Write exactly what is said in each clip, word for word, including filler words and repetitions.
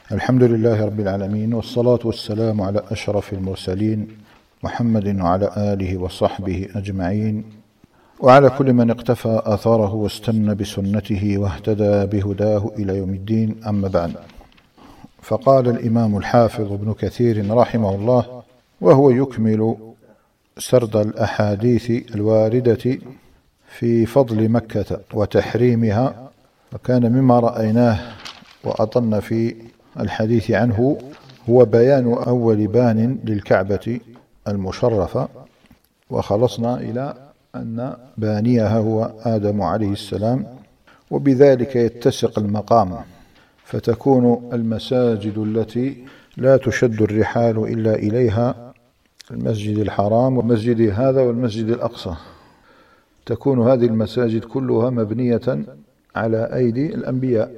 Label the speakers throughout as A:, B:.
A: الحمد لله رب العالمين، والصلاة والسلام على أشرف المرسلين محمد وعلى آله وصحبه أجمعين، وعلى كل من اقتفى آثاره واستنى بسنته واهتدى بهداه إلى يوم الدين. أما بعد، فقال الإمام الحافظ ابن كثير رحمه الله وهو يكمل سرد الأحاديث الواردة في فضل مكة وتحريمها، وكان مما رأيناه وأطلنا في الحديث عنه هو بيان أول بان للكعبة المشرفة، وخلصنا إلى أن بانيها هو آدم عليه السلام، وبذلك يتسق المقام، فتكون المساجد التي لا تشد الرحال إلا إليها المسجد الحرام والمسجد هذا والمسجد الأقصى، تكون هذه المساجد كلها مبنية على أيدي الأنبياء.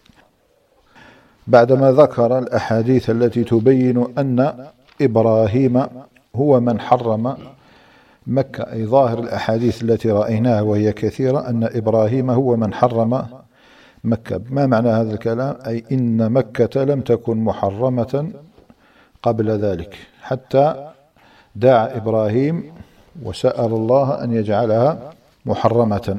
A: بعدما ذكر الأحاديث التي تبين أن إبراهيم هو من حرم مكة، أي ظاهر الأحاديث التي رأيناها وهي كثيرة أن إبراهيم هو من حرم مكة. ما معنى هذا الكلام؟ أي إن مكة لم تكن محرمة قبل ذلك حتى دعا إبراهيم وسأل الله أن يجعلها محرمة.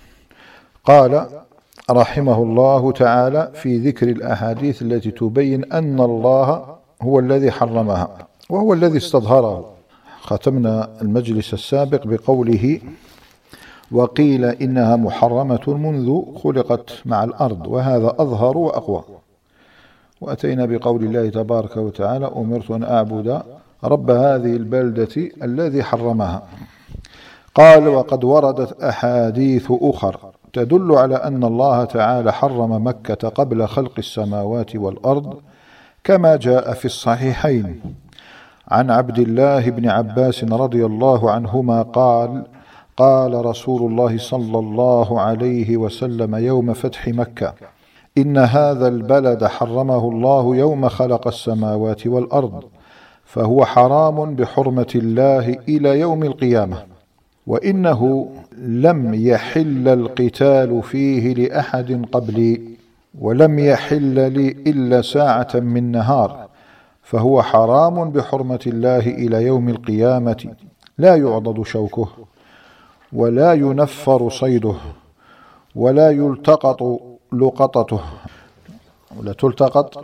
A: قال رحمه الله تعالى في ذكر الأحاديث التي تبين أن الله هو الذي حرمها وهو الذي استظهره. ختمنا المجلس السابق بقوله وقيل إنها محرمة منذ خلقت مع الأرض، وهذا أظهر وأقوى. وأتينا بقول الله تبارك وتعالى أمرت أن أعبد رب هذه البلدة الذي حرمها. قال وقد وردت أحاديث أخر تدل على أن الله تعالى حرم مكة قبل خلق السماوات والأرض، كما جاء في الصحيحين عن عبد الله بن عباس رضي الله عنهما قال قال رسول الله صلى الله عليه وسلم يوم فتح مكة إن هذا البلد حرمه الله يوم خلق السماوات والأرض، فهو حرام بحرمة الله إلى يوم القيامة، وإنه لم يحل القتال فيه لأحد قبلي، ولم يحل لي إلا ساعة من نهار، فهو حرام بحرمة الله إلى يوم القيامة، لا يعضد شوكه ولا ينفر صيده ولا يلتقط لقطته ولا تلتقط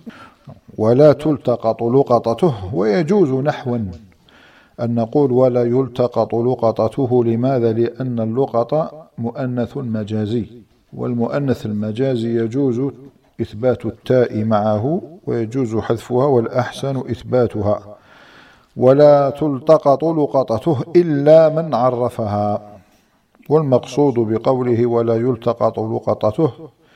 A: ولا تلتقط لقطته. ويجوز نحوا أن نقول ولا يلتقط لقطته. لماذا؟ لأن اللقط مؤنث مجازي، والمؤنث المجازي يجوز إثبات التاء معه ويجوز حذفها، والأحسن إثباتها. ولا تلتقط لقطته إلا من عرفها. والمقصود بقوله ولا يلتقط لقطته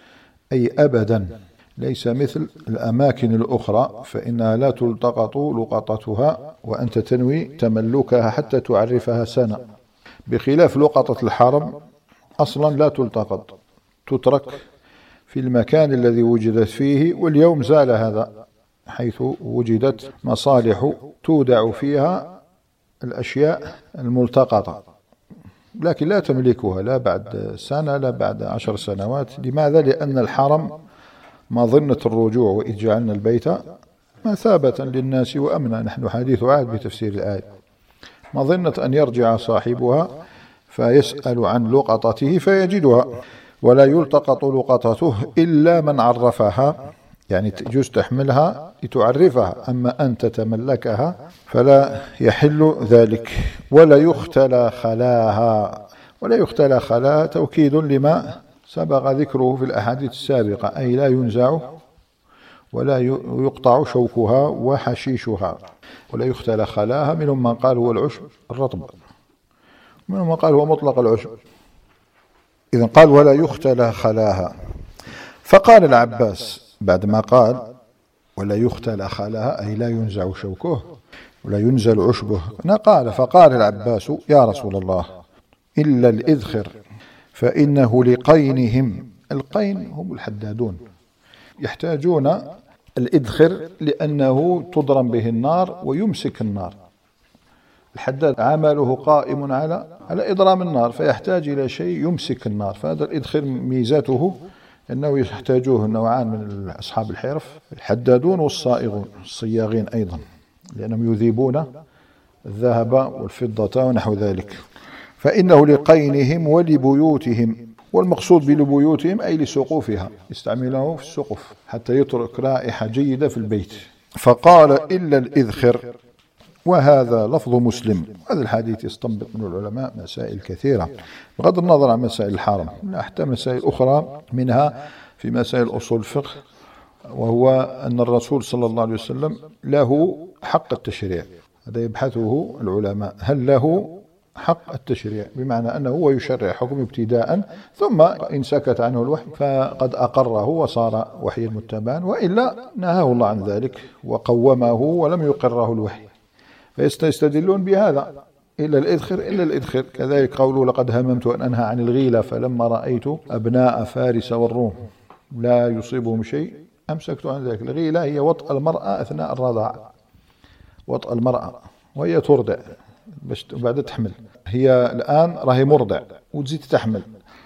A: أي أبدا، ليس مثل الأماكن الأخرى فإنها لا تلتقط لقطتها وأنت تنوي تملكها حتى تعرفها سنة، بخلاف لقطة الحرم أصلا لا تلتقط، تترك في المكان الذي وجدت فيه. واليوم زال هذا، حيث وجدت مصالح تودع فيها الأشياء الملتقطة، لكن لا تملكها لا بعد سنة لا بعد عشر سنوات. لماذا؟ لأن الحرم مظنة الرجوع، وإذ جعلنا البيت مثابة للناس وأمنا. نحن حديث عهد بتفسير الآية، مظنة أن يرجع صاحبها فيسأل عن لقطته فيجدها. ولا يلتقط لقطته إلا من عرفها، يعني تجوز تحملها لتعرفها، أما أن تتملكها فلا يحل ذلك. ولا يختلى خلاها. ولا يختلى خلاها توكيد لما سبق ذكره في الأحاديث السابقة، أي لا ينزع ولا يقطع شوكها وحشيشها. ولا يختلى خلاها، منهم من قال هو العشب الرطب، منهم من قال هو مطلق العشب. إذن قال ولا يختلى خلاها. فقال العباس بعدما قال ولا يختلى خلاها أي لا ينزع شوكه ولا ينزل عشبه، قال فقال العباس يا رسول الله إلا الإذخر فإنه لقينهم. القين هم الحدادون، يحتاجون الإذخر لأنه تضرم به النار ويمسك النار. الحداد عمله قائم على على إضرام النار، فيحتاج إلى شيء يمسك النار، فهذا الإذخر ميزته أنه يحتاجوه نوعان من أصحاب الحرف، الحدادون والصائغون، الصياغين أيضا، لأنهم يذيبون الذهب والفضة ونحو ذلك. فإنه لقينهم ولبيوتهم، والمقصود بلبيوتهم أي لسقوفها، يستعملونه في السقف حتى يترك رائحة جيدة في البيت. فقال إلا الإذخر، وهذا لفظ مسلم. هذا الحديث يستنبط من العلماء مسائل كثيرة بغض النظر عن مسائل الحرم، حتى مسائل أخرى، منها في مسائل أصول الفقه، وهو أن الرسول صلى الله عليه وسلم له حق التشريع. هذا يبحثه العلماء، هل له حق التشريع، بمعنى أنه هو يشرع حكم ابتداء، ثم إن سكت عنه الوحي فقد أقره وصار وحيا متبعا، وإلا نهاه الله عن ذلك وقومه ولم يقره الوحي. فيستدلون بهذا، إلا الإذخر إلا الإذخر. كذلك قوله لقد هممت أن أنهى عن الغيلة فلما رأيت أبناء فارس والروم لا يصيبهم شيء أمسكت عن ذلك. الغيلة هي وطأ المرأة أثناء الرضاعة، وطأ المرأة وهي ترضع بس بعد تحمل، هي الآن راهي مرضع وتزيد تحمل،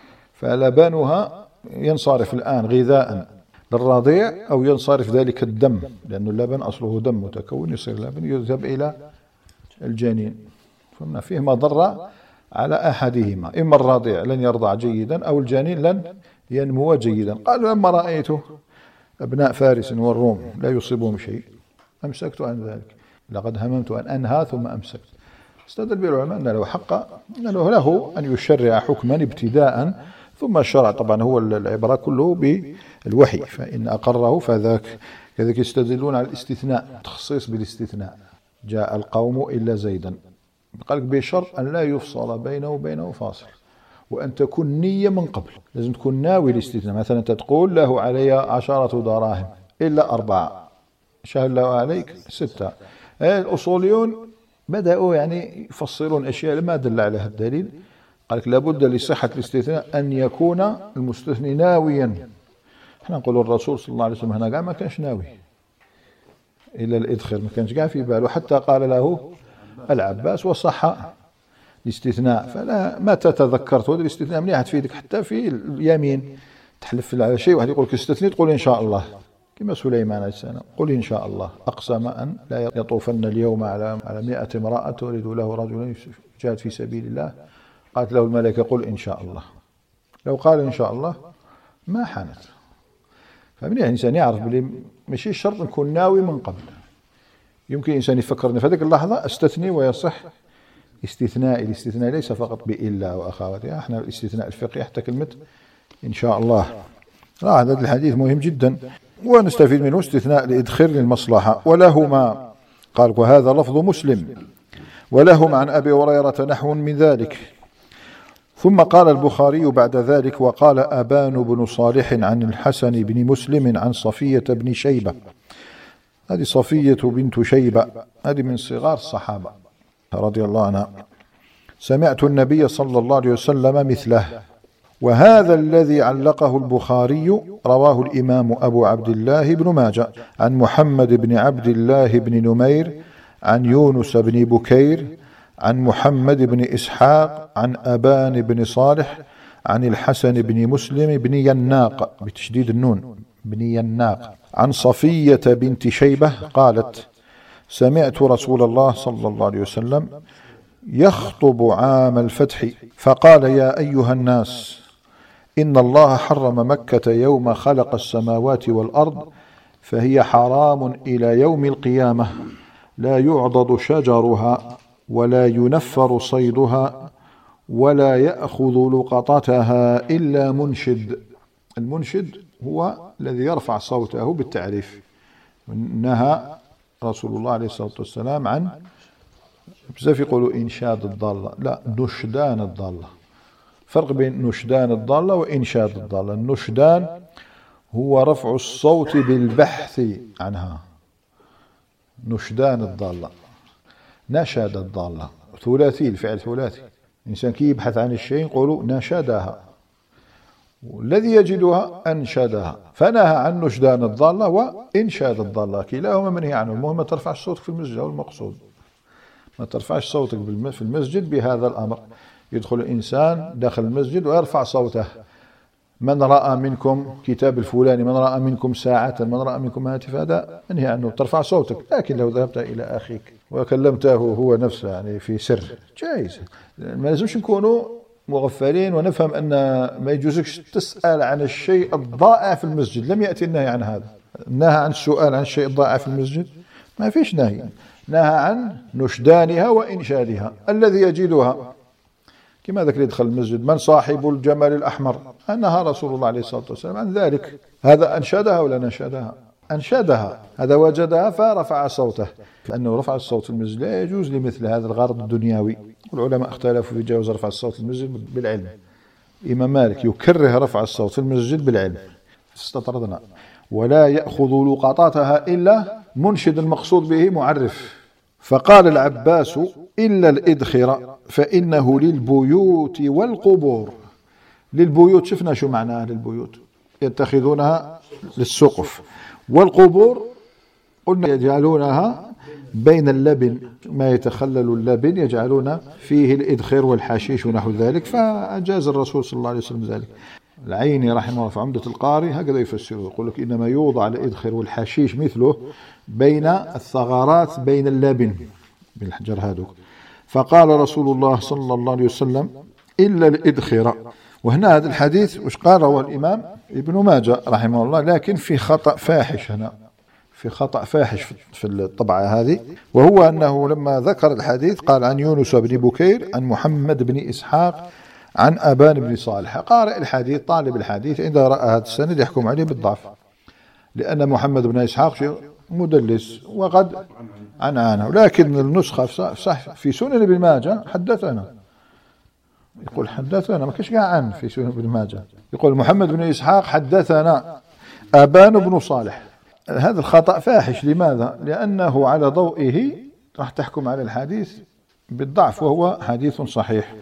A: فلبانها ينصرف الآن غذاء للرضيع أو ينصرف ذلك الدم، لأن اللبن أصله دم متكون، يصير لبن يذهب إلى الجنين. فما فيه مضرة على أحدهما، إما الرضيع لن يرضع جيدا أو الجنين لن ينمو جيدا. قالوا لما رأيته أبناء فارس والروم لا يصيبهم شيء أمسكت عن ذلك، لقد هممت أن أنهى ثم أمسكت. استدل بالعلماء أن له حق، أن له, له أن يشرع حكما ابتداء، ثم الشرع طبعا هو العبرة كله بالوحي، فإن أقره فذاك. كذلك يستدلون على الاستثناء، تخصيص بالاستثناء، جاء القوم إلا زيدا، قال بشرط أن لا يفصل بينه وبينه فاصل، وأن تكون نية من قبل، لازم تكون ناوي الاستثناء. مثلا تقول له علي عشرة دراهم إلا أربعة، شهد له عليك ستة. الأصوليون بدأوا يعني يفسرون أشياء ما دل عليها الدليل، قال لك لابد لصحة الاستثناء أن يكون المستثني ناويا. احنا نقول الرسول صلى الله عليه وسلم هنا قال ما كانش ناوي إلا الإدخر، ما كانش قاع في باله، حتى قال له العباس وصح الاستثناء. فلا ما تتذكرت هذا الاستثناء منيح تفيدك حتى في اليمين، تحلف على شيء واحد يقول لك استثني تقول إن شاء الله، كما سليمان عليه السلام قل إن شاء الله، أقسم أن لا يطوفن اليوم على على مئة امرأة تريد له رجلا يجاهد في سبيل الله، قالت له الملائكة قل إن شاء الله. لو قال إن شاء الله ما حانت. فمن الإنسان يعرف بلي ماشي الشرط نكون ناوي من قبل، يمكن إنسان يفكر في هذيك اللحظة استثني ويصح استثناء. الاستثناء ليس فقط بإلا وأخواتها، احنا الاستثناء الفقهي حتى كلمة إن شاء الله. لا، هذا الحديث مهم جدا ونستفيد منه استثناء لإدخال للمصلحة. ولهما قال وهذا لفظ مسلم، ولهما عن أبي هريرة نحو من ذلك. ثم قال البخاري بعد ذلك وقال أبان بن صالح عن الحسن بن مسلم عن صفية بن شيبة. هذه صفية بنت شيبة، هذه من صغار الصحابة رضي الله عنها. سمعت النبي صلى الله عليه وسلم مثله. وهذا الذي علقه البخاري رواه الإمام أبو عبد الله بن ماجه عن محمد بن عبد الله بن نمير عن يونس بن بكير عن محمد بن إسحاق عن أبان بن صالح عن الحسن بن مسلم بن يناق بتشديد النون بن يناق عن صفية بنت شيبة قالت سمعت رسول الله صلى الله عليه وسلم يخطب عام الفتح فقال يا أيها الناس إن الله حرم مكة يوم خلق السماوات والأرض فهي حرام إلى يوم القيامة لا يعضد شجرها ولا ينفر صيدها ولا يأخذ لقطتها إلا منشد. المنشد هو الذي يرفع صوته بالتعريف. نهى رسول الله عليه الصلاة والسلام عن بزاف يقولوا إنشاد الضالة، لا، نشدان الضالة. فرق بين نشدان الضالة وإنشاد الضالة. النشدان هو رفع الصوت بالبحث عنها، نشدان الضالة. نشد الضالة ثلاثي، الفعل ثلاثي. الإنسان كي يبحث عن الشيء يقولوا نشدها، والذي يجدها أنشدها. فنهى عن نشدان الضالة وإنشاد الضالة، كلاهما منهي عنه. المهم ما ترفعش صوتك في المسجد، هو المقصود ما ترفعش صوتك في المسجد بهذا الأمر. يدخل الإنسان داخل المسجد ويرفع صوته من رأى منكم كتاب الفلاني، من رأى منكم ساعة، من رأى منكم هاتف، هذا انهي عنه، ترفع صوتك. لكن لو ذهبت إلى أخيك وكلمته هو نفسه يعني في سر جائز. ما لازمش نكونوا مغفلين ونفهم أن ما يجوزكش تسأل عن الشيء الضائع في المسجد. لم يأتي النهي عن هذا. نهى عن السؤال عن الشيء الضائع في المسجد؟ ما فيش نهي. نهى عن نشدانها وإنشادها. الذي يجدها كما ذكر يدخل المسجد من صاحب الجمل الأحمر، نهى رسول الله عليه الصلاة والسلام عن ذلك. هذا أنشدها ولا نشدها؟ أنشدها. هذا وجدها فرفع صوته، لأنه رفع الصوت في المسجد لا يجوز لمثل هذا الغرض الدنيوي. والعلماء اختلفوا في جواز رفع الصوت في المسجد بالعلم. إمام مالك يكره رفع الصوت في المسجد بالعلم، استطردنا. ولا يأخذ لقطاتها إلا منشد المقصود به معرف. فقال العباس إلا الإدخر فإنه للبيوت والقبور. للبيوت شفنا شو معناه للبيوت، يتخذونها للسقف. والقبور قلنا يجعلونها بين اللبن، ما يتخلل اللبن يجعلون فيه الإدخر والحشيش ونحو ذلك، فأجاز الرسول صلى الله عليه وسلم ذلك. العيني رحمه الله في عمدة القاري هكذا يفسره، يقول لك إنما يوضع الإدخر والحشيش مثله بين الثغرات بين اللبن بالحجر هذا. فقال رسول الله صلى الله عليه وسلم إلا الإدخر. وهنا هذا الحديث وش قال رواه الإمام ابن ماجه رحمه الله، لكن في خطأ فاحش هنا، في خطأ فاحش في الطبعة هذه، وهو أنه لما ذكر الحديث قال عن يونس بن بكير عن محمد بن إسحاق عن أبان بن صالح. قارئ الحديث طالب الحديث إذا رأى هذا السند يحكم عليه بالضعف، لأن محمد بن إسحاق مدلس وقد عن عنه. لكن النسخة صح في سنن ابن ماجه حدثنا، يقول حدثنا، ما كاش عن في سنن ابن ماجه، يقول محمد بن إسحاق حدثنا أبان بن صالح. هذا الخطأ فاحش. لماذا؟ لأنه على ضوئه راح تحكم على الحديث بالضعف، وهو حديث صحيح.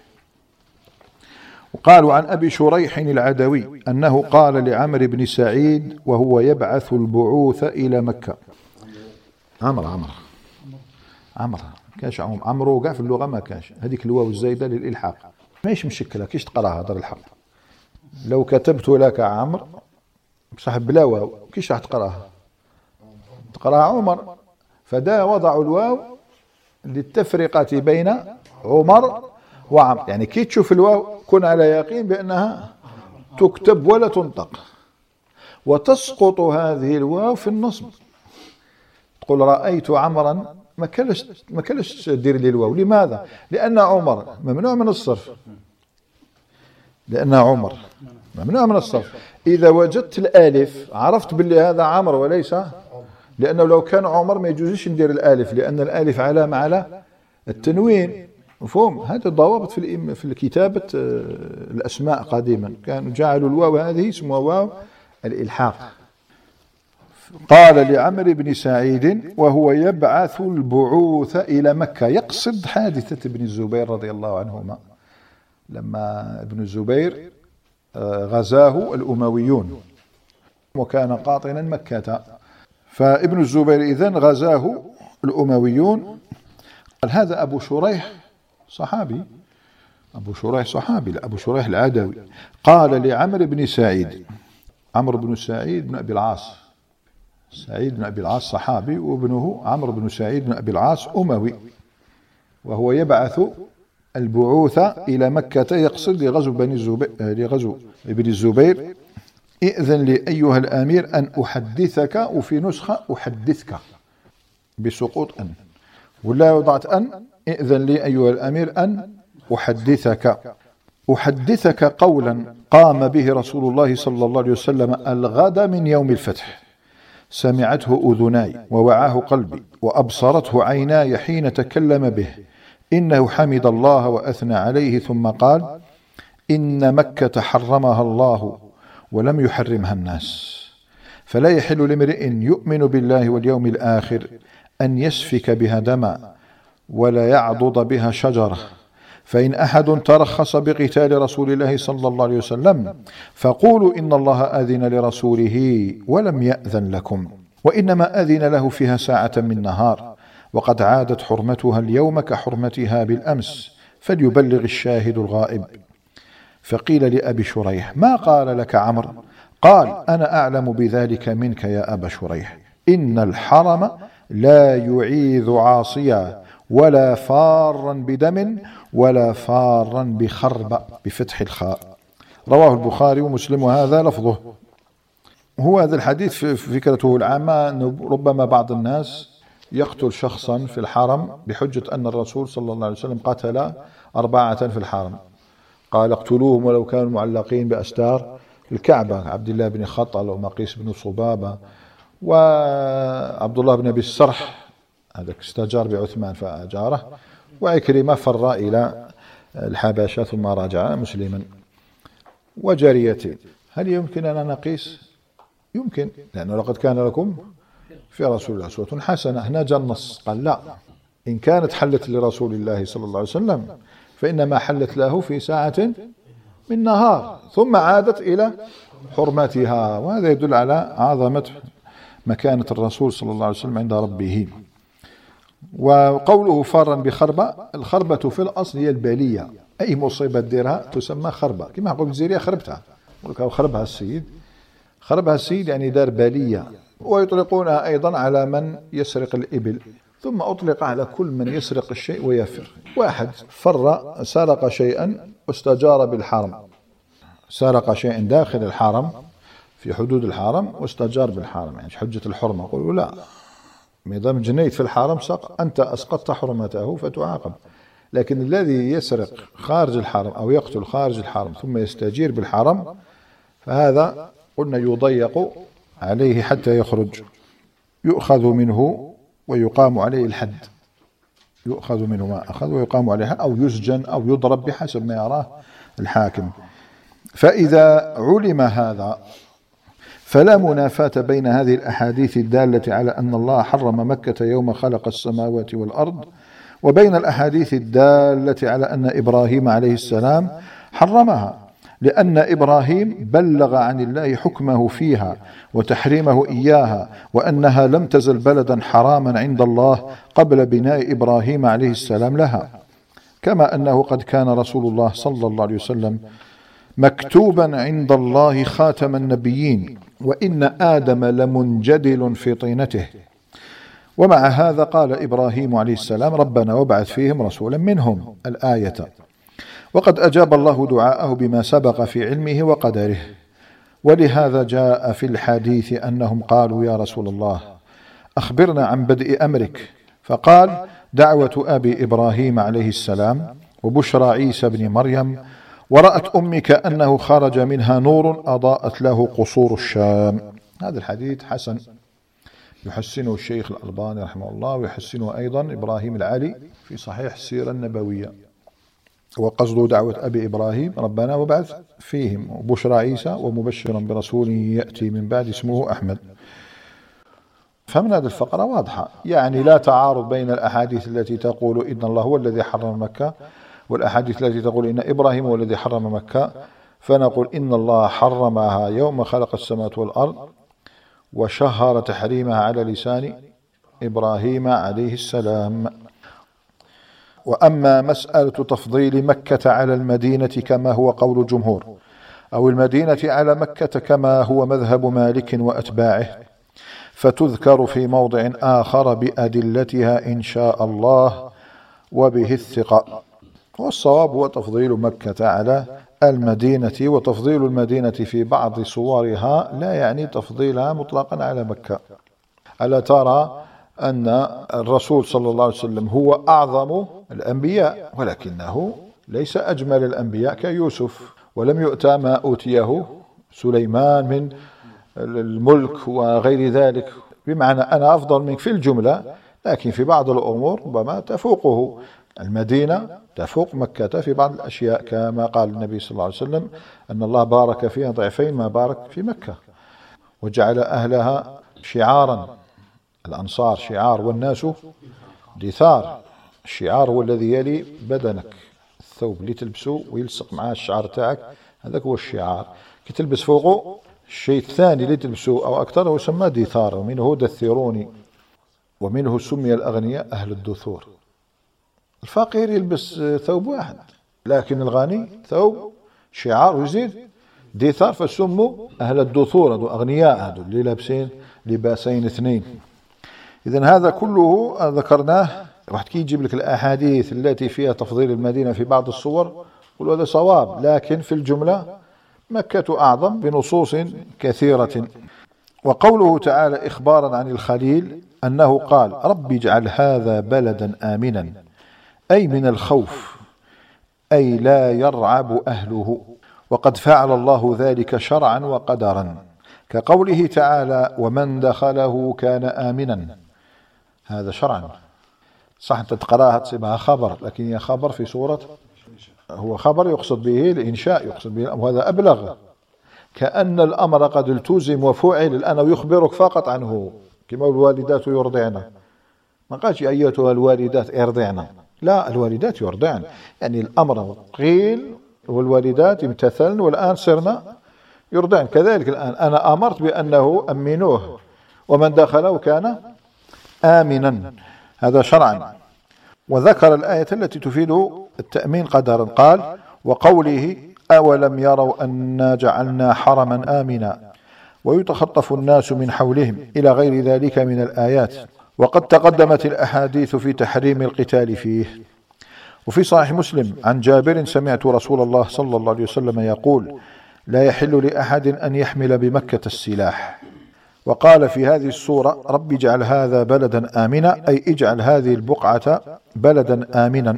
A: وقالوا عن أبي شريح العدوي أنه قال لعمر بن سعيد وهو يبعث البعوث إلى مكة. عمر عمر عمر كاش عمر عمر وقع في اللغة ما كاش هذيك الواو الزايدة للإلحاق، ماهيش مشكلة كيش تقراها دار الحق. لو كتبت لك عمر بصح بلا واو كيش راح تقراها؟ تقراها عمر. فدا وضعوا الواو للتفرقة بين عمر وعمر، يعني كي تشوف الواو كن على يقين بأنها تكتب ولا تنطق، وتسقط هذه الواو في النصب. تقول رأيت عمرا، ما كلش ما كلش دير لي الواو. لماذا؟ لأن عمر ممنوع من الصرف، لأن عمر ممنوع من الصرف. إذا وجدت الألف عرفت باللي هذا عمر وليس، لأنه لو كان عمر ما يجوزش ندير الألف، لأن الألف علامة على التنوين، مفهوم؟ هذه الضوابط في في كتابة الأسماء قديما، كانوا جعلوا الواو هذه اسمها واو الإلحاق. قال لعمر بن سعيد وهو يبعث البعوث إلى مكة، يقصد حادثة ابن الزبير رضي الله عنهما، لما ابن الزبير غزاه الأمويون وكان قاطنا مكة، فابن الزبير إذن غزاه الأمويون. قال هذا أبو شريح صحابي، أبو شريح صحابي، لا أبو شريح العدوي. قال لعمر بن سعيد، عمرو بن سعيد بن أبي العاص، سعيد بن أبي العاص صحابي، وابنه عمرو بن سعيد بن أبي العاص أموي، وهو يبعث البعوث إلى مكة، يقصد لغزو بني الزبير، لغزو ابن الزبير. إذن لي أيها الأمير أن أحدثك، وفي نسخة أحدثك بسقوط أن، ولا وضعت أن. إذن لي أيها الأمير أن أحدثك، أحدثك قولا قام به رسول الله صلى الله عليه وسلم الغد من يوم الفتح، سمعته أذناي ووعاه قلبي وأبصرته عيناي حين تكلم به، إنه حمد الله وأثنى عليه، ثم قال إن مكة حرمها الله ولم يحرمها الناس، فلا يحل لامرئ يؤمن بالله واليوم الآخر أن يسفك بها دما ولا يعضد بها شجرة، فإن أحد ترخص بقتال رسول الله صلى الله عليه وسلم فقولوا إن الله أذن لرسوله ولم يأذن لكم، وإنما أذن له فيها ساعة من نهار، وقد عادت حرمتها اليوم كحرمتها بالأمس، فليبلغ الشاهد الغائب. فقيل لأبي شريح: ما قال لك عمرو؟ قال: أنا أعلم بذلك منك يا أبا شريح، إن الحرم لا يعيذ عاصيا ولا فارا بدم ولا فارا بخرب بفتح الخاء. رواه البخاري ومسلم وهذا لفظه. هو هذا الحديث فكرته العامة أنه ربما بعض الناس يقتل شخصا في الحرم بحجة أن الرسول صلى الله عليه وسلم قتل أربعة في الحرم، قال: اقتلوهم ولو كانوا معلقين بأستار الكعبة، عبد الله بن خطل ومقيس بن صبابة وعبد الله بن أبي السرح، هذا استجار بعثمان فأجاره، وعكرمة فر إلى الحبشة ثم رجع مسلما. وجاريتين، هل يمكن أن نقيس؟ يمكن، لأنه لقد كان لكم في رسول الله أسوة حسنة. هنا جاء النص قال لا، إن كانت حلت لرسول الله صلى الله عليه وسلم فإنما حلت له في ساعة من نهار ثم عادت إلى حرمتها، وهذا يدل على عظمة مكانة الرسول صلى الله عليه وسلم عند ربه. وقوله فارا بخربة، الخربة في الأصل هي البلية، أي مصيبة ديرها تسمى خربة، كما نقول الجزيرية خربتها، خربها السيد، خربها السيد يعني دار بلية. ويطلقونها أيضا على من يسرق الإبل، ثم أطلق على كل من يسرق الشيء ويفر. واحد فر سرق شيئا واستجار بالحرم، سرق شيئا داخل الحرم في حدود الحرم واستجار بالحرم، يعني حجة الحرمة، يقولوا لا، مدام جنيت في الحرم سق أنت أسقطت حرمته فتعاقب. لكن الذي يسرق خارج الحرم أو يقتل خارج الحرم ثم يستجير بالحرم فهذا قلنا يضيق عليه حتى يخرج، يؤخذ منه ويقام عليه الحد، يؤخذ منه ما أخذ ويقام عليه أو يسجن أو يضرب بحسب ما يراه الحاكم. فإذا علم هذا فلا منافاة بين هذه الأحاديث الدالة على أن الله حرم مكة يوم خلق السماوات والأرض وبين الأحاديث الدالة على أن إبراهيم عليه السلام حرمها، لأن إبراهيم بلغ عن الله حكمه فيها وتحريمه إياها، وأنها لم تزل بلدا حراما عند الله قبل بناء إبراهيم عليه السلام لها، كما أنه قد كان رسول الله صلى الله عليه وسلم مكتوبا عند الله خاتم النبيين، وإن آدم لمنجدل في طينته. ومع هذا قال إبراهيم عليه السلام: ربنا وابعث فيهم رسولا منهم، الآية. وقد أجاب الله دعاءه بما سبق في علمه وقدره. ولهذا جاء في الحديث أنهم قالوا: يا رسول الله أخبرنا عن بدء أمرك، فقال: دعوة أبي إبراهيم عليه السلام وبشرى عيسى بن مريم، ورأت أمك أنه خرج منها نور أضاءت له قصور الشام. هذا الحديث حسن، يحسنه الشيخ الألباني رحمه الله، ويحسنه أيضا إبراهيم العلي في صحيح السيرة النبوية. وقصده دعوة أبي إبراهيم: ربنا وابعث فيهم بشرى عيسى ومبشرا برسول يأتي من بعد اسمه أحمد. فمن هذه الفقرة واضحة، يعني لا تعارض بين الأحاديث التي تقول إن الله هو الذي حرم مكة والأحاديث التي تقول إن إبراهيم هو الذي حرم مكة، فنقول إن الله حرمها يوم خلق السماوات والأرض وشهر تحريمها على لسان إبراهيم عليه السلام. وأما مسألة تفضيل مكة على المدينة كما هو قول الجمهور، أو المدينة على مكة كما هو مذهب مالك وأتباعه، فتذكر في موضع آخر بأدلتها إن شاء الله وبه الثقة. والصواب هو تفضيل مكة على المدينة، وتفضيل المدينة في بعض صورها لا يعني تفضيلها مطلقا على مكة. ألا ترى أن الرسول صلى الله عليه وسلم هو أعظم الأنبياء، ولكنه ليس أجمل الأنبياء كيوسف، ولم يؤتى ما أوتيه سليمان من الملك وغير ذلك، بمعنى أنا أفضل منك في الجملة، لكن في بعض الأمور ربما تفوقه. المدينة تفوق مكة في بعض الأشياء، كما قال النبي صلى الله عليه وسلم أن الله بارك فيها ضعفين ما بارك في مكة، وجعل أهلها شعارا، الأنصار شعار والناس دثار. الشعار هو الذي يلي بدنك، الثوب اللي تلبسه ويلصق معاه الشعار تاعك، هذاك هو الشعار. كي تلبس فوقه الشيء الثاني اللي تلبسه أو أكثر هو يسمى دثار، ومنه دثروني، ومنه سمي الأغنياء أهل الدثور. الفقير يلبس ثوب واحد، لكن الغني ثوب شعار ويزيد دثار، فسموا أهل الدثور، هذو أغنياء، هذو اللي لابسين لباسين اثنين. إذن هذا كله ذكرناه. راح تكي يجيب لك الأحاديث التي فيها تفضيل المدينة في بعض الصور، قل هذا صواب، لكن في الجملة مكة أعظم بنصوص كثيرة. وقوله تعالى إخبارا عن الخليل أنه قال رب اجعل هذا بلدا آمنا، أي من الخوف، أي لا يرعب أهله، وقد فعل الله ذلك شرعا وقدرا، كقوله تعالى ومن دخله كان آمنا. هذا شرعا، صح أنت تقراها تصيبها خبر، لكن هي خبر في سورة، هو خبر يقصد به الإنشاء، يقصد به، وهذا أبلغ، كأن الأمر قد التزم وفعل الآن ويخبرك فقط عنه، كما الوالدات يرضعن، ما قالش أيتها الوالدات ارضعن، لا، الوالدات يرضعن، يعني الأمر قيل والوالدات امتثلن والآن صرنا يرضعن. كذلك الآن أنا أمرت بأنه أمنوه ومن دخله كان آمنا، هذا شرعا. وذكر الآية التي تفيد التأمين قدرا، قال وقوله أولم يروا أنا جعلنا حرما آمنا ويتخطف الناس من حولهم إلى غير ذلك من الآيات. وقد تقدمت الأحاديث في تحريم القتال فيه. وفي صحيح مسلم عن جابر سمعت رسول الله صلى الله عليه وسلم يقول لا يحل لأحد أن يحمل بمكة السلاح. وقال في هذه السورة رب اجعل هذا بلدا آمنا، أي اجعل هذه البقعة بلدا آمنا.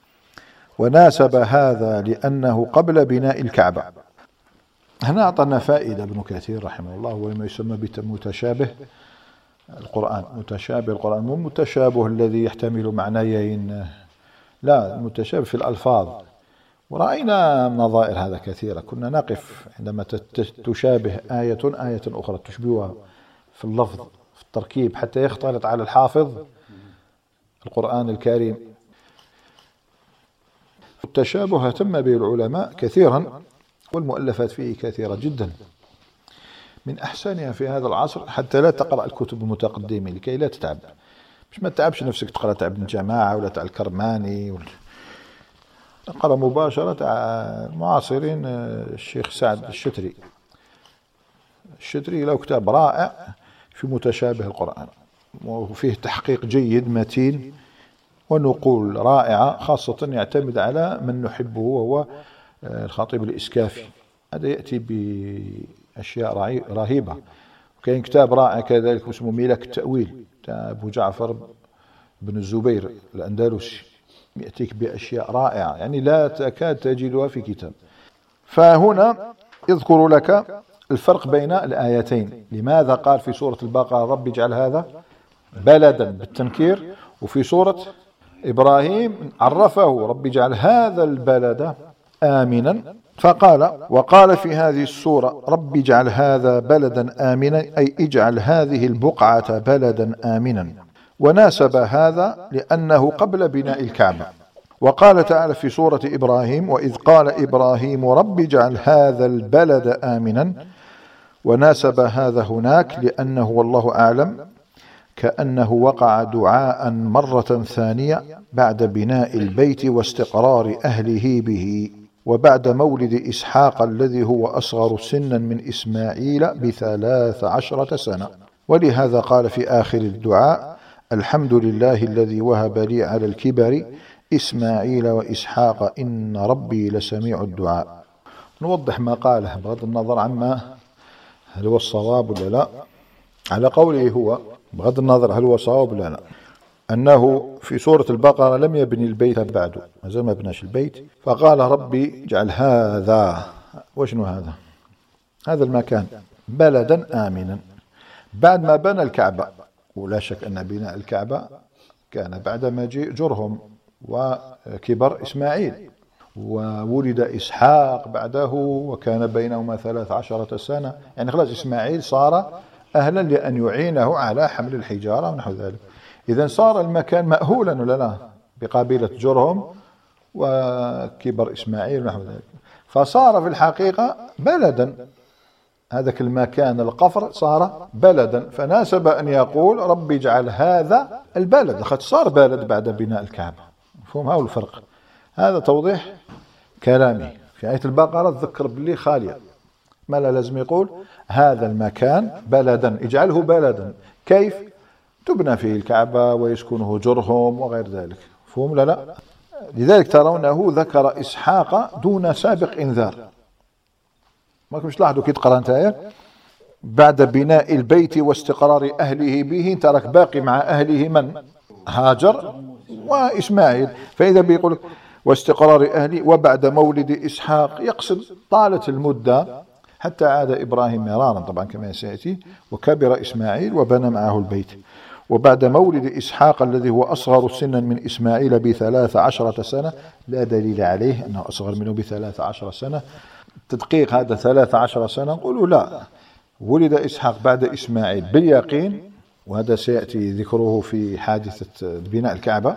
A: وناسب هذا لأنه قبل بناء الكعبة. هنا أعطنا فائدة ابن كثير رحمه الله، وما يسمى بمتشابه القرآن. متشابه القرآن مو متشابه الذي يحتمل معنيين، لا، المتشابه في الألفاظ. ورأينا نظائر هذا كثيرة، كنا نقف عندما تشابه آية آية أخرى، تشبهها في اللفظ في التركيب حتى يختلط على الحافظ القرآن الكريم. التشابه اهتم به العلماء كثيرا، والمؤلفات فيه كثيرة جدا، من أحسنها في هذا العصر حتى لا تقرأ الكتب المتقدمة لكي لا تتعب، مش ما تتعبش نفسك تقرأ تعب الجماعة ولا تاع الكرماني ولا تقرأ مباشرة تاع معاصرين الشيخ سعد الشتري. الشتري له كتاب رائع في متشابه القرآن، وفيه تحقيق جيد متين ونقول رائعة، خاصة يعتمد على من نحبه وهو الخطيب الإسكافي. هذا يأتي بأشياء رهيبة. وكاين كتاب رائع كذلك اسمه ميلك التأويل تاع أبو جعفر بن الزبير الأندلسي، يأتيك بأشياء رائعة يعني لا تكاد تجدها في كتاب. فهنا يذكر لك الفرق بين الآيتين، لماذا قال في سورة البقرة رب اجعل هذا بلدا بالتنكير، وفي سورة إبراهيم عرفه رب اجعل هذا البلد آمنا، فقال وقال في هذه السورة رب اجعل هذا بلدا آمنا، أي اجعل هذه البقعة بلدا آمنا. وناسب هذا لأنه قبل بناء الكعبة. وقال تعالى في سورة إبراهيم وإذ قال إبراهيم رب اجعل هذا البلد آمنا، وناسب هذا هناك لأنه والله أعلم كأنه وقع دعاء مرة ثانية بعد بناء البيت واستقرار أهله به، وبعد مولد إسحاق الذي هو أصغر سنا من إسماعيل بثلاث عشرة سنة. ولهذا قال في آخر الدعاء الحمد لله الذي وهب لي على الكبر إسماعيل وإسحاق إن ربي لسميع الدعاء. نوضح ما قاله بغض النظر عما هل هو الصواب ولا لا، على قوله هو بغض النظر هل هو صواب ولا لا، أنه في سورة البقرة لم يبني البيت بعده، ما زال ما بناش البيت، فقال ربي اجعل هذا، وشنو هذا؟ هذا المكان بلدا آمنا، بعد ما بنى الكعبة. ولا شك أن بناء الكعبة كان بعد مجيء جرهم وكبر إسماعيل، وولد إسحاق بعده وكان بينهما ثلاث عشرة سنة، يعني خلاص إسماعيل صار أهلا لأن يعينه على حمل الحجارة ونحو ذلك. إذن صار المكان مأهولا ولا لا بقبيلة جرهم وكبر إسماعيل ونحو ذلك، فصار في الحقيقة بلدا، هذاك المكان القفر صار بلدا، فناسب أن يقول رب اجعل هذا البلد، لقد صار بلد بعد بناء الكعبة. مفهوم هذا الفرق؟ هذا توضيح كلامي في في آية البقرة تذكر باللي خالية، ما لا لازم يقول هذا المكان بلدا، اجعله بلدا. كيف؟ تبنى فيه الكعبة ويسكنه جرهم وغير ذلك. فهم لا لا. لذلك ترونه ذكر إسحاق دون سابق إنذار. ما كنتش لاحظوا كي تقرأ انت بعد بناء البيت واستقرار أهله به ترك باقي مع أهله من؟ هاجر وإسماعيل. فإذا بيقول واستقرار أهله وبعد مولد إسحاق يقصد طالت المدة حتى عاد إبراهيم مرارا طبعا كما سيأتي، وكبر إسماعيل وبنى معه البيت. وبعد مولد إسحاق الذي هو أصغر سنا من إسماعيل بثلاث عشرة سنة، لا دليل عليه أنه أصغر منه بثلاث عشرة سنة. تدقيق هذا ثلاث عشرة سنة نقولوا لا، ولد إسحاق بعد إسماعيل باليقين، وهذا سيأتي ذكره في حادثة بناء الكعبة،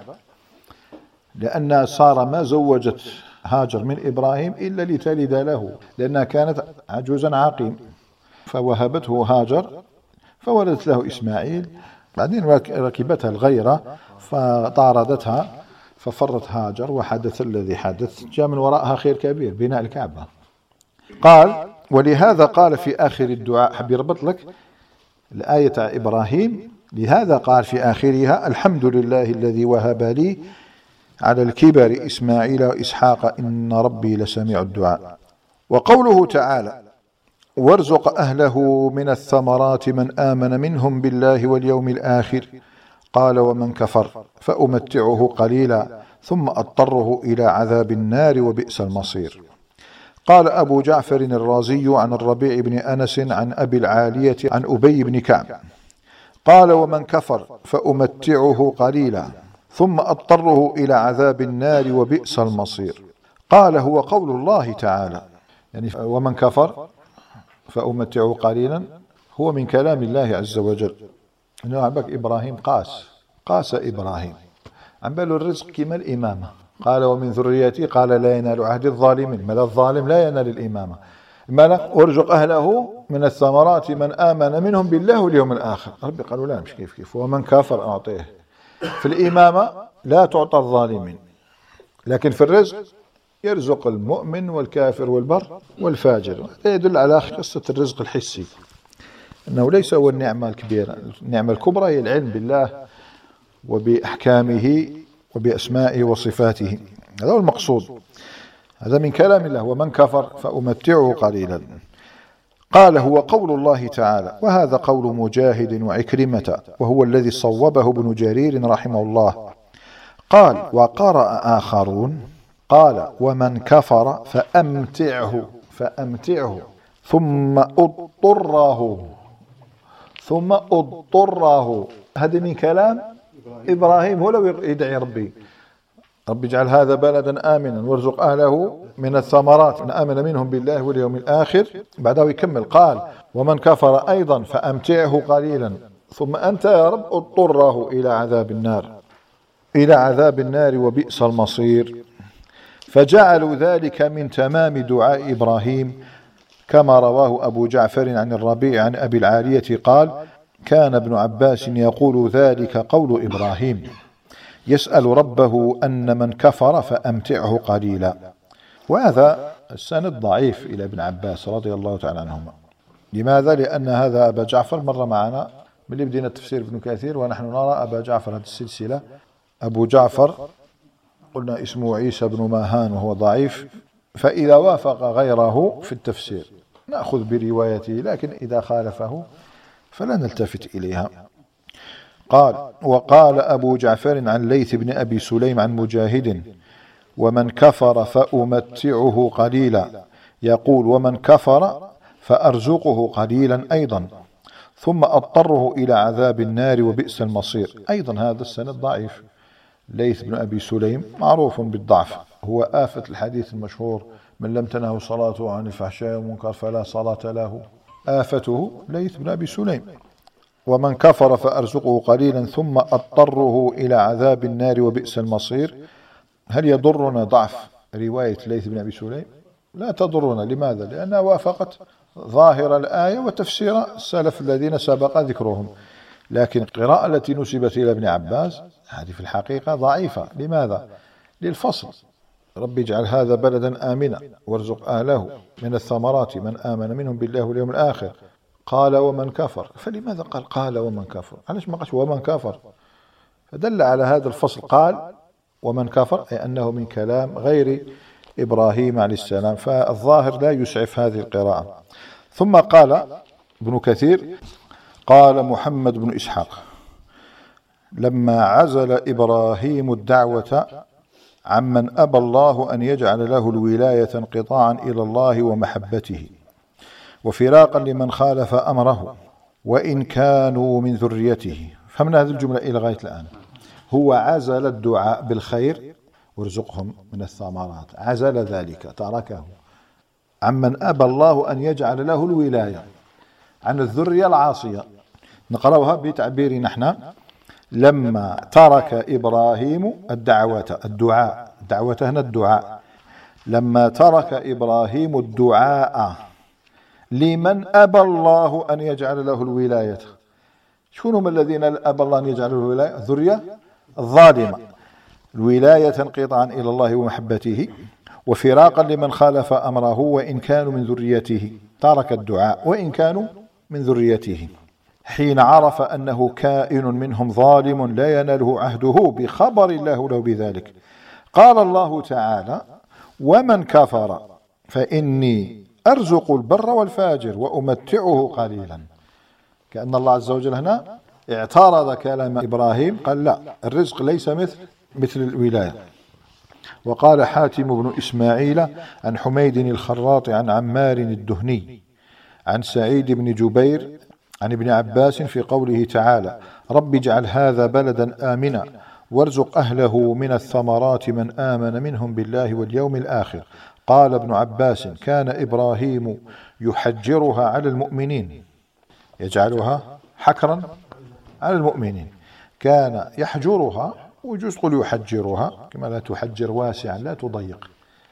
A: لأن سارة ما زوجت هاجر من إبراهيم إلا لتلد له، لأنها كانت عجوزا عقيم، فوهبته هاجر فولدت له إسماعيل. بعدين ركبتها الغيرة فطاردتها ففرت هاجر، وحدث الذي حدث، جاء من وراءها خير كبير بناء الكعبة. قال ولهذا قال في آخر الدعاء، حب يربط لك الآية إبراهيم، لهذا قال في آخرها الحمد لله الذي وهب لي على الكبر إسماعيل وإسحاق إن ربي لسميع الدعاء. وقوله تعالى وارزق أهله من الثمرات من آمن منهم بالله واليوم الآخر قال ومن كفر فأمتعه قليلا ثم أضطره إلى عذاب النار وبئس المصير. قال أبو جعفر الرازي عن الربيع بن أنس عن أبي العالية عن أبي بن كعب قال ومن كفر فأمتعه قليلا ثم أضطره إلى عذاب النار وبئس المصير. قال هو قول الله تعالى، يعني ومن كفر فأمتعه قليلا هو من كلام الله عز وجل. إنه عبك إبراهيم قاس قاس إبراهيم عن باله الرزق كما الإمامة، قال ومن ذريتي قال لا ينال عهد الظالمين، ملا الظالم لا ينال الإمامة. مالا وارزق أهله من الثمرات من آمن منهم بالله واليوم الآخر. ربي قالوا لا مش كيف كيف، ومن كافر أعطيه. في الإمامة لا تعطى الظالمين، لكن في الرزق يرزق المؤمن والكافر والبر والفاجر. هذا يدل على قصة الرزق الحسي، أنه ليس هو النعمة الكبيرة، النعمة الكبرى هي العلم بالله وبأحكامه وبأسمائه وصفاته، هذا هو المقصود. هذا من كلام الله ومن كفر فأمتعه قليلا. قال هو قول الله تعالى، وهذا قول مجاهد وعكرمة وهو الذي صوبه ابن جرير رحمه الله. قال وقرأ آخرون قال ومن كفر فأمتعه فأمتعه ثم أضطره ثم أضطره. هذا من كلام إبراهيم، هو لو يدعي ربي ربي اجعل هذا بلدا آمنا وارزق أهله من الثمرات من آمن منهم بالله واليوم الآخر. بعده يكمل قال ومن كفر أيضا فأمتعه قليلا ثم أنت يا رب اضطره إلى عذاب النار إلى عذاب النار وبئس المصير. فجعلوا ذلك من تمام دعاء إبراهيم، كما رواه أبو جعفر عن الربيع عن أبي العالية قال كان ابن عباس يقول ذلك قول إبراهيم يسأل ربه أن من كفر فأمتعه قليلا. وهذا السند ضعيف إلى ابن عباس رضي الله تعالى عنهما. لماذا؟ لأن هذا أبا جعفر مر معنا من بدينا تفسير ابن كثير، ونحن نرى أبا جعفر هذه السلسلة أبو جعفر قلنا اسمه عيسى بن ماهان وهو ضعيف، فإذا وافق غيره في التفسير نأخذ بروايته، لكن إذا خالفه فلا نلتفت إليها. قال وقال أبو جعفر عن ليث بن أبي سليم عن مجاهد ومن كفر فأمتعه قليلا، يقول ومن كفر فأرزقه قليلا أيضا ثم أضطره إلى عذاب النار وبئس المصير. أيضا هذا السند ضعيف. ليث بن أبي سليم معروف بالضعف، هو آفة الحديث المشهور من لم تنهه صلاته عن الفحشاء والمنكر فلا صلاة له، آفته ليث بن أبي سليم. ومن كفر فأرزقه قليلا ثم أضطره إلى عذاب النار وبئس المصير. هل يضرنا ضعف رواية ليث بن أبي سليم؟ لا تضرنا. لماذا؟ لأنها وافقت ظاهر الآية وتفسير السلف الذين سبق ذكرهم، لكن القراءة التي نسبت إلى ابن عباس هذه في الحقيقة ضعيفة. لماذا؟ للفصل، رب اجعل هذا بلدا آمنا وارزق أهله من الثمرات من آمن منهم بالله واليوم الآخر قال ومن كفر. فلماذا قال قال ومن كفر؟ علاش ما قالش ومن كفر؟ فدل على هذا الفصل قال ومن كفر أي أنه من كلام غير إبراهيم عليه السلام، فالظاهر لا يسعف هذه القراءة. ثم قال ابن كثير قال محمد بن إسحاق لما عزل إبراهيم الدعوة عمن أبى الله أن يجعل له الولاية انقطاعا إلى الله ومحبته وفراقا لمن خالف أمره وإن كانوا من ذريته. فهمنا هذه الجملة إلى غاية الآن. هو عزل الدعاء بالخير وارزقهم من الثمرات، عزل ذلك تركه عمن أبى الله أن يجعل له الولاية عن الذرية العاصية. نقرأها بتعبير نحن لما ترك إبراهيم الدعوة الدعاء الدعوة هنا الدعاء لما ترك إبراهيم الدعاء لمن أبى الله أن يجعل له الولاية. شكون هم الذين أبى الله أن يجعل له الولاية؟ الذرية الظالمة. الولاية انقطاعا إلى الله ومحبته وفراقا لمن خالف أمره وإن كانوا من ذريته. ترك الدعاء وإن كانوا من ذريته حين عرف أنه كائن منهم ظالم لا يناله عهده بخبر الله له بذلك. قال الله تعالى ومن كفر فإني أرزق البر والفاجر وأمتعه قليلا. كأن الله عز وجل هنا اعترض كلام إبراهيم، قال لا، الرزق ليس مثل مثل الولاية. وقال حاتم بن إسماعيل عن حميد الخراط عن عمار الدهني عن سعيد بن جبير عن ابن عباس في قوله تعالى رب اجعل هذا بلدا آمنا وارزق أهله من الثمرات من آمن منهم بالله واليوم الآخر. قال ابن عباس كان إبراهيم يحجرها على المؤمنين، يجعلها حكرا على المؤمنين. كان يحجرها ويجوز تقول يحجرها كما لا تحجر واسعا لا تضيق.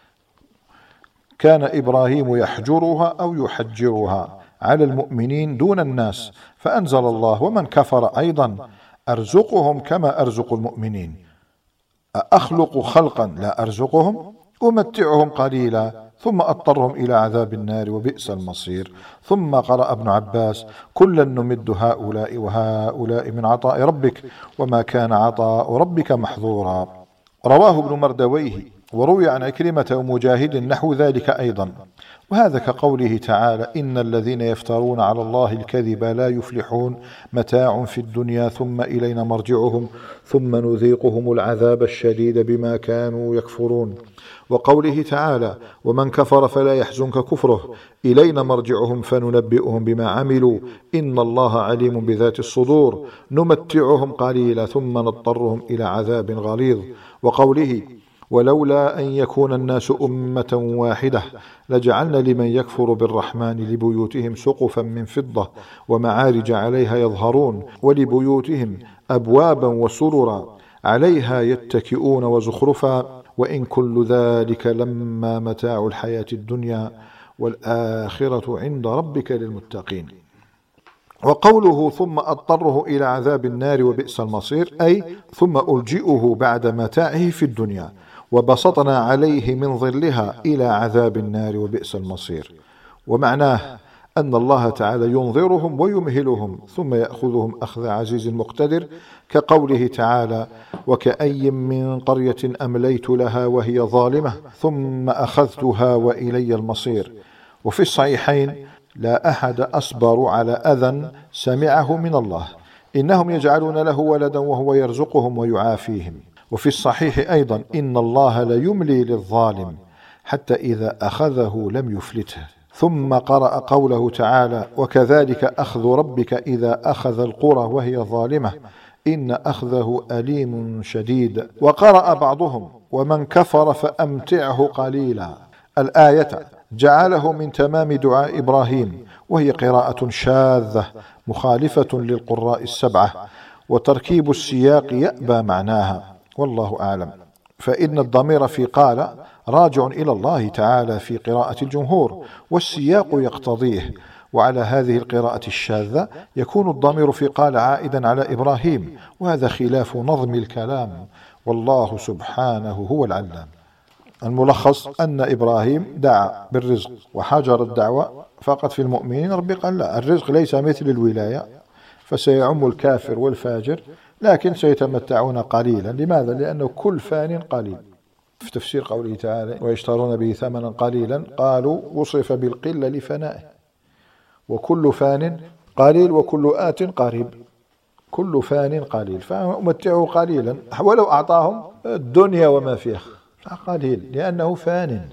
A: كان إبراهيم يحجرها أو يحجرها على المؤمنين دون الناس. فأنزل الله ومن كفر أيضا أرزقهم كما أرزق المؤمنين أخلق خلقا لا أرزقهم أمتعهم قليلا ثم أضطرهم إلى عذاب النار وبئس المصير. ثم قرأ ابن عباس كلا نمد هؤلاء وهؤلاء من عطاء ربك وما كان عطاء ربك محظورا. رواه ابن مردويه وروي عن عكرمة ومجاهد نحو ذلك أيضا. وهذا كقوله تعالى إن الذين يفترون على الله الكذب لا يفلحون متاع في الدنيا ثم إلينا مرجعهم ثم نذيقهم العذاب الشديد بما كانوا يكفرون. وقوله تعالى ومن كفر فلا يحزنك كفره إلينا مرجعهم فننبئهم بما عملوا إن الله عليم بذات الصدور نمتعهم قليلا ثم نضطرهم إلى عذاب غليظ. وقوله ولولا أن يكون الناس أمة واحدة لجعلنا لمن يكفر بالرحمن لبيوتهم سقفا من فضة ومعارج عليها يظهرون ولبيوتهم أبوابا وسررا عليها يتكئون وزخرفا وإن كل ذلك لما متاع الحياة الدنيا والآخرة عند ربك للمتقين. وقوله ثم أضطره إلى عذاب النار وبئس المصير أي ثم ألجئه بعد متاعه في الدنيا وبسطنا عليه من ظلها إلى عذاب النار وبئس المصير. ومعناه أن الله تعالى ينظرهم ويمهلهم ثم يأخذهم أخذ عزيز مقتدر كقوله تعالى وكأي من قرية أمليت لها وهي ظالمة ثم أخذتها وإلي المصير. وفي الصحيحين لا أحد أصبر على أذى سمعه من الله إنهم يجعلون له ولدا وهو يرزقهم ويعافيهم. وفي الصحيح أيضا إن الله لا يملي للظالم حتى إذا أخذه لم يفلته. ثم قرأ قوله تعالى وكذلك أخذ ربك إذا أخذ القرى وهي ظالمة إن أخذه أليم شديد. وقرأ بعضهم ومن كفر فأمتعه قليلا. الآية جعله من تمام دعاء إبراهيم وهي قراءة شاذة مخالفة للقراء السبعة وتركيب السياق يأبى معناها والله أعلم. فإن الضمير في قال راجع إلى الله تعالى في قراءة الجمهور والسياق يقتضيه. وعلى هذه القراءة الشاذة يكون الضمير في قال عائدا على إبراهيم وهذا خلاف نظم الكلام والله سبحانه هو العلام. الملخص أن إبراهيم دعا بالرزق وحجر الدعوة فقط في المؤمنين. ربي قال لا، الرزق ليس مثل الولاية، فسيعم الكافر والفاجر، لكن سيتمتعون قليلا. لماذا؟ لأنه كل فان قليل. في تفسير قوله تعالى ويشترون به ثمنا قليلا، قالوا وصف بالقلة لفنائه، وكل فان قليل وكل آت قريب، كل فان قليل، فأمتعه قليلا ولو أعطاهم الدنيا وما فيها قليل لأنه فان.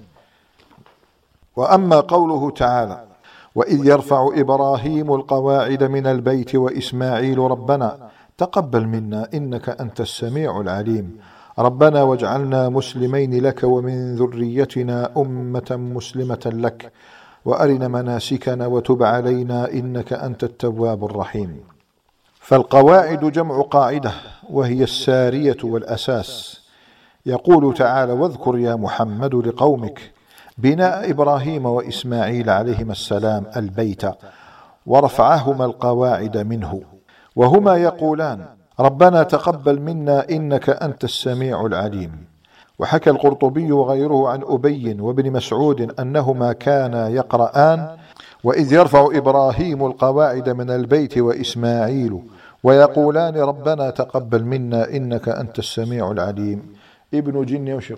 A: وأما قوله تعالى وإذ يرفع إبراهيم القواعد من البيت وإسماعيل ربنا تقبل منا إنك أنت السميع العليم، ربنا واجعلنا مسلمين لك ومن ذريتنا أمة مسلمة لك وأرنا مناسكنا وتب علينا إنك أنت التواب الرحيم. فالقواعد جمع قاعدة وهي السارية والأساس. يقول تعالى واذكر يا محمد لقومك بناء إبراهيم وإسماعيل عليهما السلام البيت ورفعهما القواعد منه، وهما يقولان ربنا تقبل منا إنك أنت السميع العليم. وحكى القرطبي وغيره عن أبي وابن مسعود أنهما كانا يقرآن وإذ يرفع إبراهيم القواعد من البيت وإسماعيل ويقولان ربنا تقبل منا إنك أنت السميع العليم. ابن جني وشق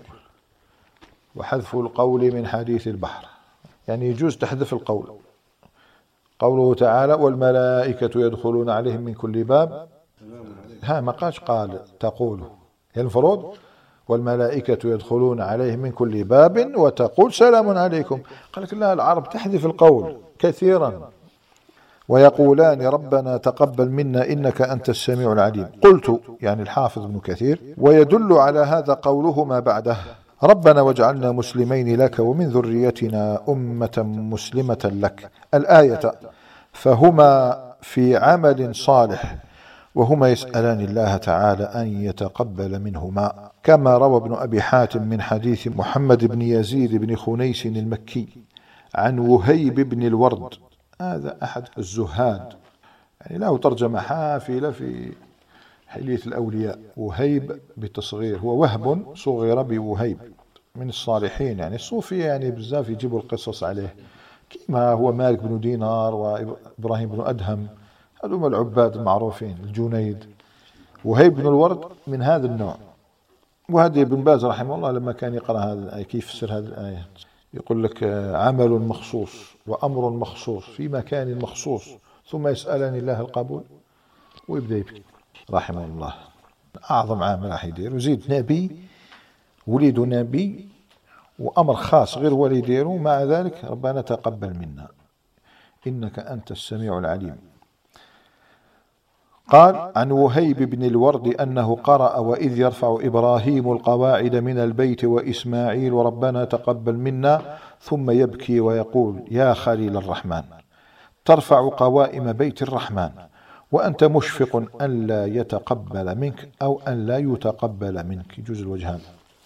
A: وحذف القول من حديث البحر، يعني يجوز تحذف القول. قوله تعالى والملائكة يدخلون عليهم من كل باب، ها ما قالش قال تقوله، هي المفروض والملائكة يدخلون عليهم من كل باب وتقول سلام عليكم. قال لك لا، العرب تحذف القول كثيرا. ويقولان ربنا تقبل منا إنك أنت السميع العليم. قلت يعني الحافظ ابن كثير ويدل على هذا قوله ما بعده ربنا واجعلنا مسلمين لك ومن ذريتنا أمة مسلمة لك الآية، فهما في عمل صالح وهما يسألان الله تعالى أن يتقبل منهما، كما روى ابن أبي حاتم من حديث محمد بن يزيد بن خنيس المكي عن وهيب بن الورد، هذا أحد الزهاد، يعني له ترجمة حافلة في حلية الأولياء. وهيب بالتصغير، هو وهب صغير بوهيب، من الصالحين، يعني الصوفية يعني بزاف يجيبوا القصص عليه، كما هو مالك بن دينار وإبراهيم بن أدهم، هذول العباد المعروفين، الجنيد. وهيب بن الورد من هذا النوع. وهذا ابن باز رحمه الله لما كان يقرأ هذه الآية كيف يفسر هذه الآية يقول لك عمل مخصوص وأمر مخصوص في مكان مخصوص ثم يسألني الله القبول، ويبدأ يبكي رحمه الله. أعظم عامل راح يدير، وزيد نبي ولد نبي وأمر خاص غير هو اللي يديره، مع ذلك ربنا تقبل منا إنك أنت السميع العليم. قال عن وهيب بن الورد أنه قرأ وإذ يرفع إبراهيم القواعد من البيت وإسماعيل ربنا تقبل منا، ثم يبكي ويقول يا خليل الرحمن ترفع قوائم بيت الرحمن وأنت مشفق أن لا يتقبل منك أو أن لا يتقبل منك، يجوز الوجهان.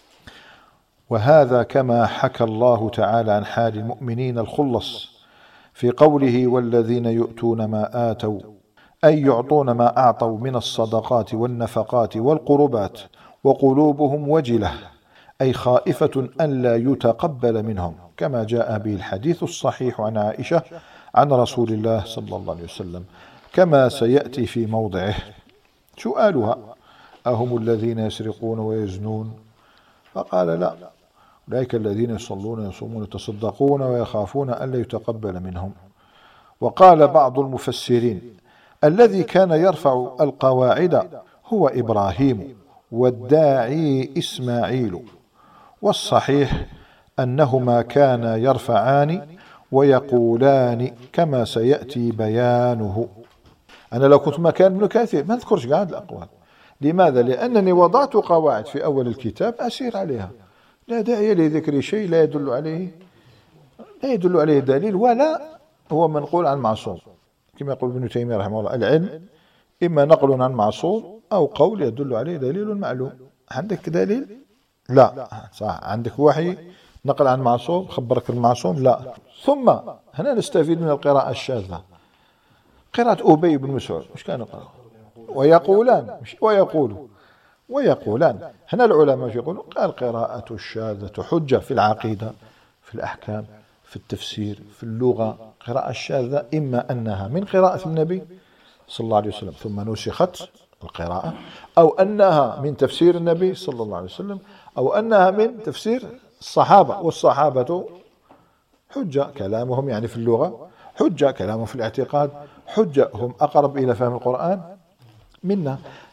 A: وهذا كما حكى الله تعالى عن حال المؤمنين الخلص في قوله والذين يؤتون ما آتوا، أي يعطون ما أعطوا من الصدقات والنفقات والقربات وقلوبهم وجلة، أي خائفة أن لا يتقبل منهم، كما جاء به الحديث الصحيح عن عائشة عن رسول الله صلى الله عليه وسلم كما سيأتي في موضعه. سؤالها أهم الذين يسرقون ويزنون؟ فقال لا، أولئك الذين يصلون ويصومون ويتصدقون ويخافون أن لا يتقبل منهم. وقال بعض المفسرين الذي كان يرفع القواعد هو إبراهيم والداعي إسماعيل، والصحيح أنهما كانا يرفعان ويقولان كما سيأتي بيانه. أنا لو كنت مكان ابن كثير ما أذكرش قاعد الأقوال. لماذا؟ لأنني وضعت قواعد في أول الكتاب أسير عليها، لا داعي لذكر شيء لا يدل عليه لا يدل عليه دليل ولا هو منقول عن معصوم، كما يقول ابن تيمية رحمه الله العلم إما نقل عن معصوم أو قول يدل عليه دليل معلوم. عندك دليل؟ لا. صح، عندك وحي نقل عن معصوم خبرك المعصوم؟ لا. ثم هنا نستفيد من القراءة الشاذة، قراءة أبي بن مسعود مش كان يقرأ ويقولان مش ويقولوا، ويقولان هنا العلماء يقولون قال قراءة الشاذة حجة في العقيدة، في الأحكام، في التفسير، في اللغة. قراءة الشاذة إما أنها من قراءة النبي صلى الله عليه وسلم ثم نسخت القراءة، أو أنها من تفسير النبي صلى الله عليه وسلم، أو أنها من تفسير الصحابة، والصحابة حجة كلامهم يعني في اللغة، حجة كلامهم في الاعتقاد، حجة هم أقرب إلى فهم القرآن منا.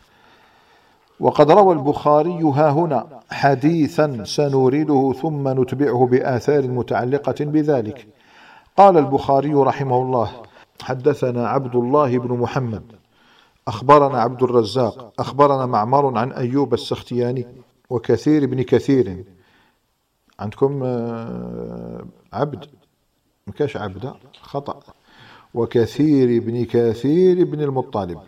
A: وقد روى البخاري ها هنا حديثا سنورده ثم نتبعه بآثار متعلقة بذلك. قال البخاري رحمه الله: حدثنا عبد الله بن محمد أخبرنا عبد الرزاق أخبرنا معمر عن أيوب السختياني وكثير بن كثير. عندكم عبد مكاش عبد خطأ، وكثير بن كثير بن المطلب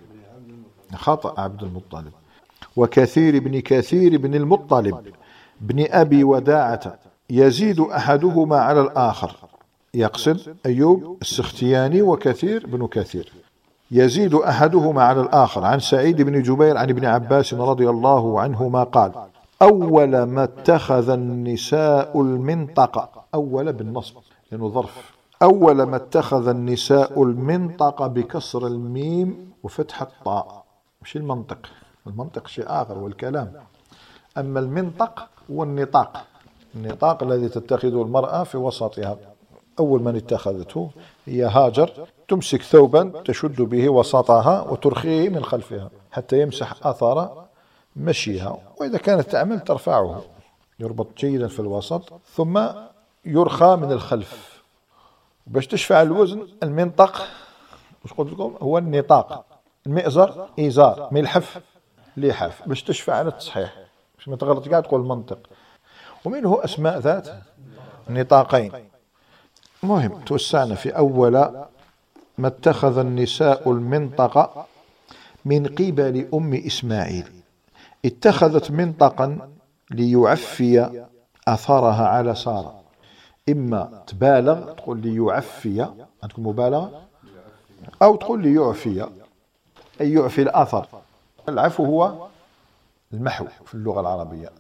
A: خطأ عبد المطلب، وكثير بن كثير بن المطلب بن أبي وداعة يزيد أحدهما على الآخر، يقصد أيوب السختياني وكثير بن كثير، يزيد أحدهما على الآخر. عن سعيد بن جبير عن ابن عباس رضي الله عنهما قال: أول ما اتخذ النساء المنطقة، أول بالنصب لأنه ظرف، أول ما اتخذ النساء المنطقة بكسر الميم وفتح الطاء، مش المنطق، المنطق شيء آخر والكلام، أما المنطق هو النطاق، النطاق الذي تتخذه المرأة في وسطها. أول من اتخذته هي هاجر، تمسك ثوبا تشد به وسطها وترخيه من خلفها حتى يمسح أثر مشيها، وإذا كانت تعمل ترفعه، يربط جيدا في الوسط ثم يرخى من الخلف باش تشفع الوزن. المنطق مش قلت لكم هو النطاق، المئزر إزار، ملحف لحاف، باش تشفع على التصحيح باش ما تغلط قاعد تقول المنطق. ومنه أسماء ذات نطاقين. مهم توسعنا في أول ما اتخذ النساء المنطقة من قبل أم إسماعيل. اتخذت منطقا ليعفي أثرها على سارة، إما تبالغ تقول ليعفي، عندكم مبالغة، أو تقول ليعفي أي يعفي الأثر. العفو هو المحو في اللغة العربية،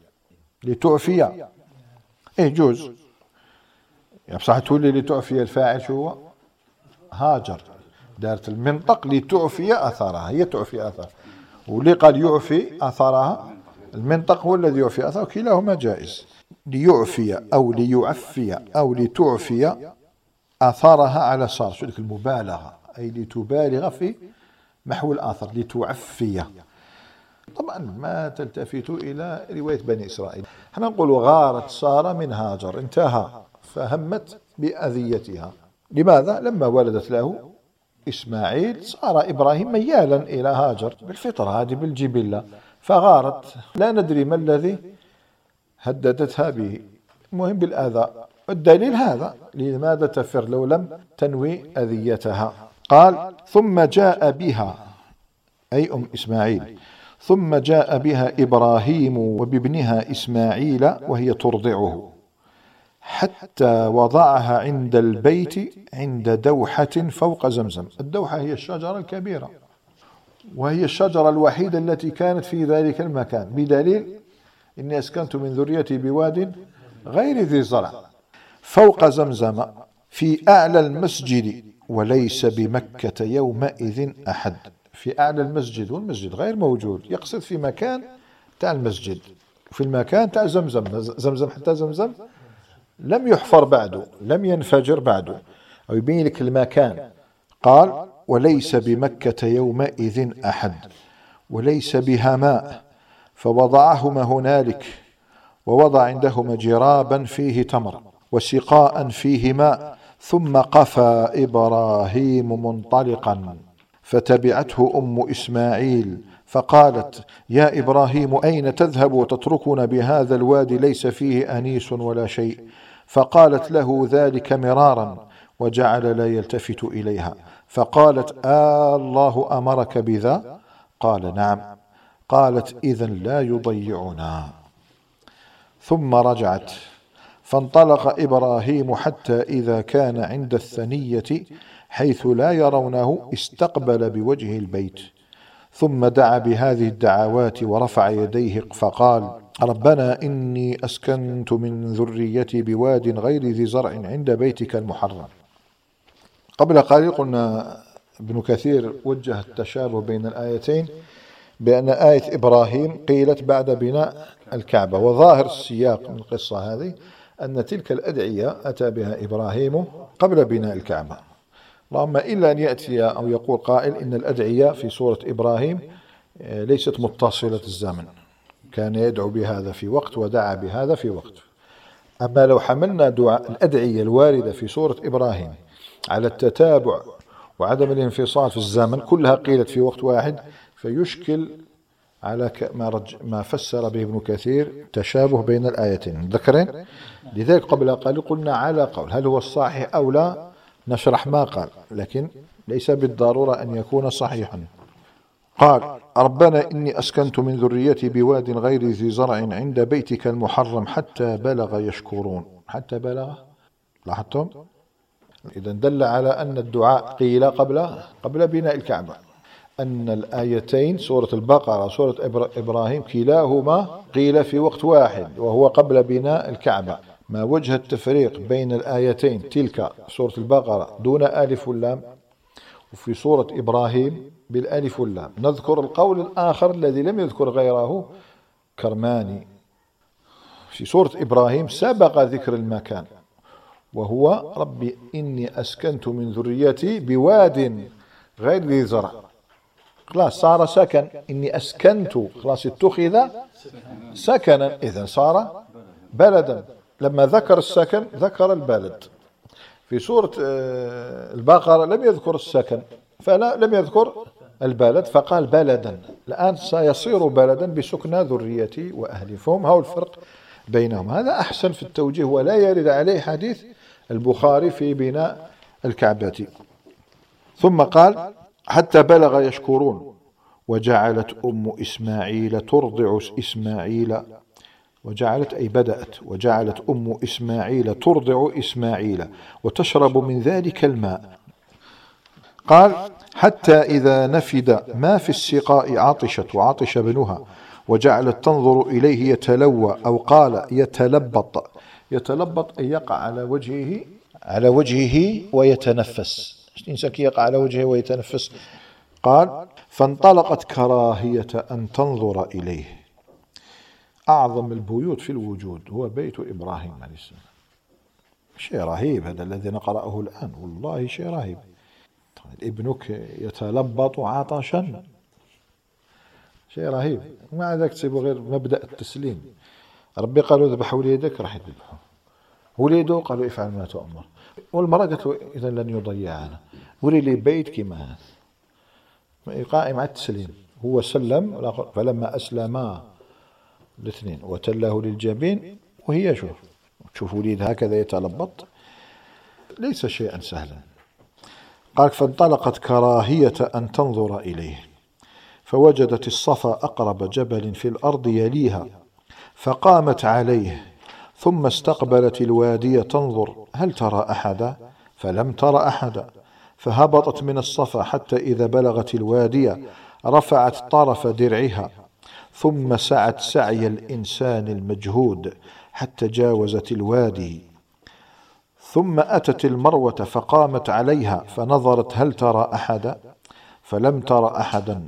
A: لتعفي إيه جوز يعني بصح تولي لتعفي الفاعل شو هو؟ هاجر، دارت المنطق لتعفي أثرها، هي تعفي أثرها، واللي قال يعفي أثرها المنطق هو الذي يعفي أثرها، كلاهما جائز. ليعفي أو ليعفي أو لتعفي أثرها على صار، شو ذيك المبالغة، أي لتبالغ في محو الآثر، لتعفي. طبعا ما تلتفت إلى رواية بني إسرائيل، احنا نقول غارت سارة من هاجر، انتهى، فهمت بأذيتها. لماذا؟ لما ولدت له إسماعيل صار إبراهيم ميالا إلى هاجر بالفطرة هذه بالجبلة، فغارت، لا ندري ما الذي هددتها به، المهم بالآذى. الدليل هذا، لماذا تفر لو لم تنوي أذيتها؟ قال: ثم جاء بها أي أم إسماعيل، ثم جاء بها إبراهيم وبابنها إسماعيل وهي ترضعه حتى وضعها عند البيت عند دوحة فوق زمزم. الدوحة هي الشجرة الكبيرة، وهي الشجرة الوحيدة التي كانت في ذلك المكان، بدليل إني أسكنت من ذريتي بواد غير ذي زرع فوق زمزم في أعلى المسجد وليس بمكة يومئذ أحد. في أعلى المسجد، والمسجد غير موجود، يقصد في مكان تاع المسجد، في المكان تاع زمزم. زمزم حتى زمزم لم يحفر بعده، لم ينفجر بعده، أو يبين لك المكان. قال: وليس بمكة يومئذ أحد وليس بها ماء، فوضعهما هنالك، ووضع عندهما جرابا فيه تمر وسقاء فيه ماء، ثم قفى إبراهيم منطلقا، فتبعته أم إسماعيل فقالت: يا إبراهيم أين تذهب وتتركنا بهذا الوادي ليس فيه أنيس ولا شيء؟ فقالت له ذلك مرارا، وجعل لا يلتفت إليها. فقالت: آه الله أمرك بذا؟ قال: نعم. قالت: إذن لا يضيعنا. ثم رجعت، فانطلق إبراهيم حتى إذا كان عند الثنية حيث لا يرونه استقبل بوجه البيت، ثم دعا بهذه الدعوات ورفع يديه فقال ربنا إني أسكنت من ذريتي بواد غير ذي زرع عند بيتك المحرم. قبل قليل قلنا ابن كثير وجه التشابه بين الآيتين بأن آية إبراهيم قيلت بعد بناء الكعبة، وظاهر السياق من القصة هذه أن تلك الأدعية أتى بها إبراهيم قبل بناء الكعبة. اللهم إلا أن يأتي أو يقول قائل إن الأدعية في سورة إبراهيم ليست متصلة الزمن، كان يدعو بهذا في وقت ودعا بهذا في وقت. أما لو حملنا دعاء الأدعية الواردة في سورة إبراهيم على التتابع وعدم الانفصال في الزمن كلها قيلت في وقت واحد، فيشكل على ما, رج ما فسر به ابن كثير تشابه بين الآيتين ذكرين. لذلك قبل قليل قلنا على قول، هل هو الصحيح أو لا نشرح ما قال، لكن ليس بالضرورة أن يكون صحيحا. قال ربنا إني أسكنت من ذريتي بواد غير ذي زرع عند بيتك المحرم حتى بلغ يشكرون. حتى بلغ، لاحظتم؟ إذا دل على أن الدعاء قيل قبل قبل بناء الكعبة. أن الآيتين سورة البقرة وسورة إبراهيم كلاهما قيل في وقت واحد وهو قبل بناء الكعبة. ما وجه التفريق بين الآيتين تلك سورة البقرة دون ألف واللام، وفي سورة إبراهيم بالألف واللام؟ نذكر القول الآخر الذي لم يذكر غيره كرماني. في سورة إبراهيم سبق ذكر المكان وهو ربي إني أسكنت من ذريتي بواد غير ذي زرع، خلاص صار سكن. إني أسكنت خلاص اتخذ سكنا، إذن صار بلدا. لما ذكر السكن ذكر البلد. في سورة البقرة لم يذكر السكن فلا لم يذكر البلد فقال بلدا. الآن سيصير بلدا بسكنى ذريتي وأهلي. فهم هو الفرق بينهم. هذا أحسن في التوجيه ولا يرد عليه حديث البخاري في بناء الكعبة. ثم قال حتى بلغ يشكرون وجعلت أم إسماعيل ترضع إسماعيل. وجعلت أي بدأت، وجعلت أم إسماعيل ترضع إسماعيل وتشرب من ذلك الماء. قال حتى إذا نفد ما في السقاء عطشت وعطش ابنها وجعلت تنظر إليه يتلوى، أو قال يتلبط. يتلبط أي يقع على وجهه على وجهه ويتنفس. الإنسان يقع على وجهه ويتنفس. قال فانطلقت كراهية أن تنظر إليه. أعظم البيوت في الوجود هو بيت إبراهيم عليه السلام. شيء رهيب هذا الذي نقرأه الآن، والله شيء رهيب. ابنك يتلبط عطشا، شيء رهيب. ومع ذلك تسيبوا غير مبدأ التسليم. ربي قالوا ذبح وليدك راح يذبحه، وليده قالوا افعل ما تؤمر. والمرأة قالت له إذا لن يضيعنا، ولي لي بيت كما هذا قائم على التسليم. هو سلم فلما أسلما الاثنين وتله للجبين، وهي شوف تشوف وليد هكذا يتلبط ليس شيئا سهلا. قال فانطلقت كراهية أن تنظر إليه فوجدت الصفا أقرب جبل في الأرض يليها فقامت عليه ثم استقبلت الوادي تنظر هل ترى أحدا، فلم تر أحدا. فهبطت من الصفا حتى إذا بلغت الوادي رفعت طرف درعها ثم سعت سعي الإنسان المجهود حتى جاوزت الوادي، ثم أتت المروة فقامت عليها فنظرت هل ترى أحدا، فلم تر أحدا.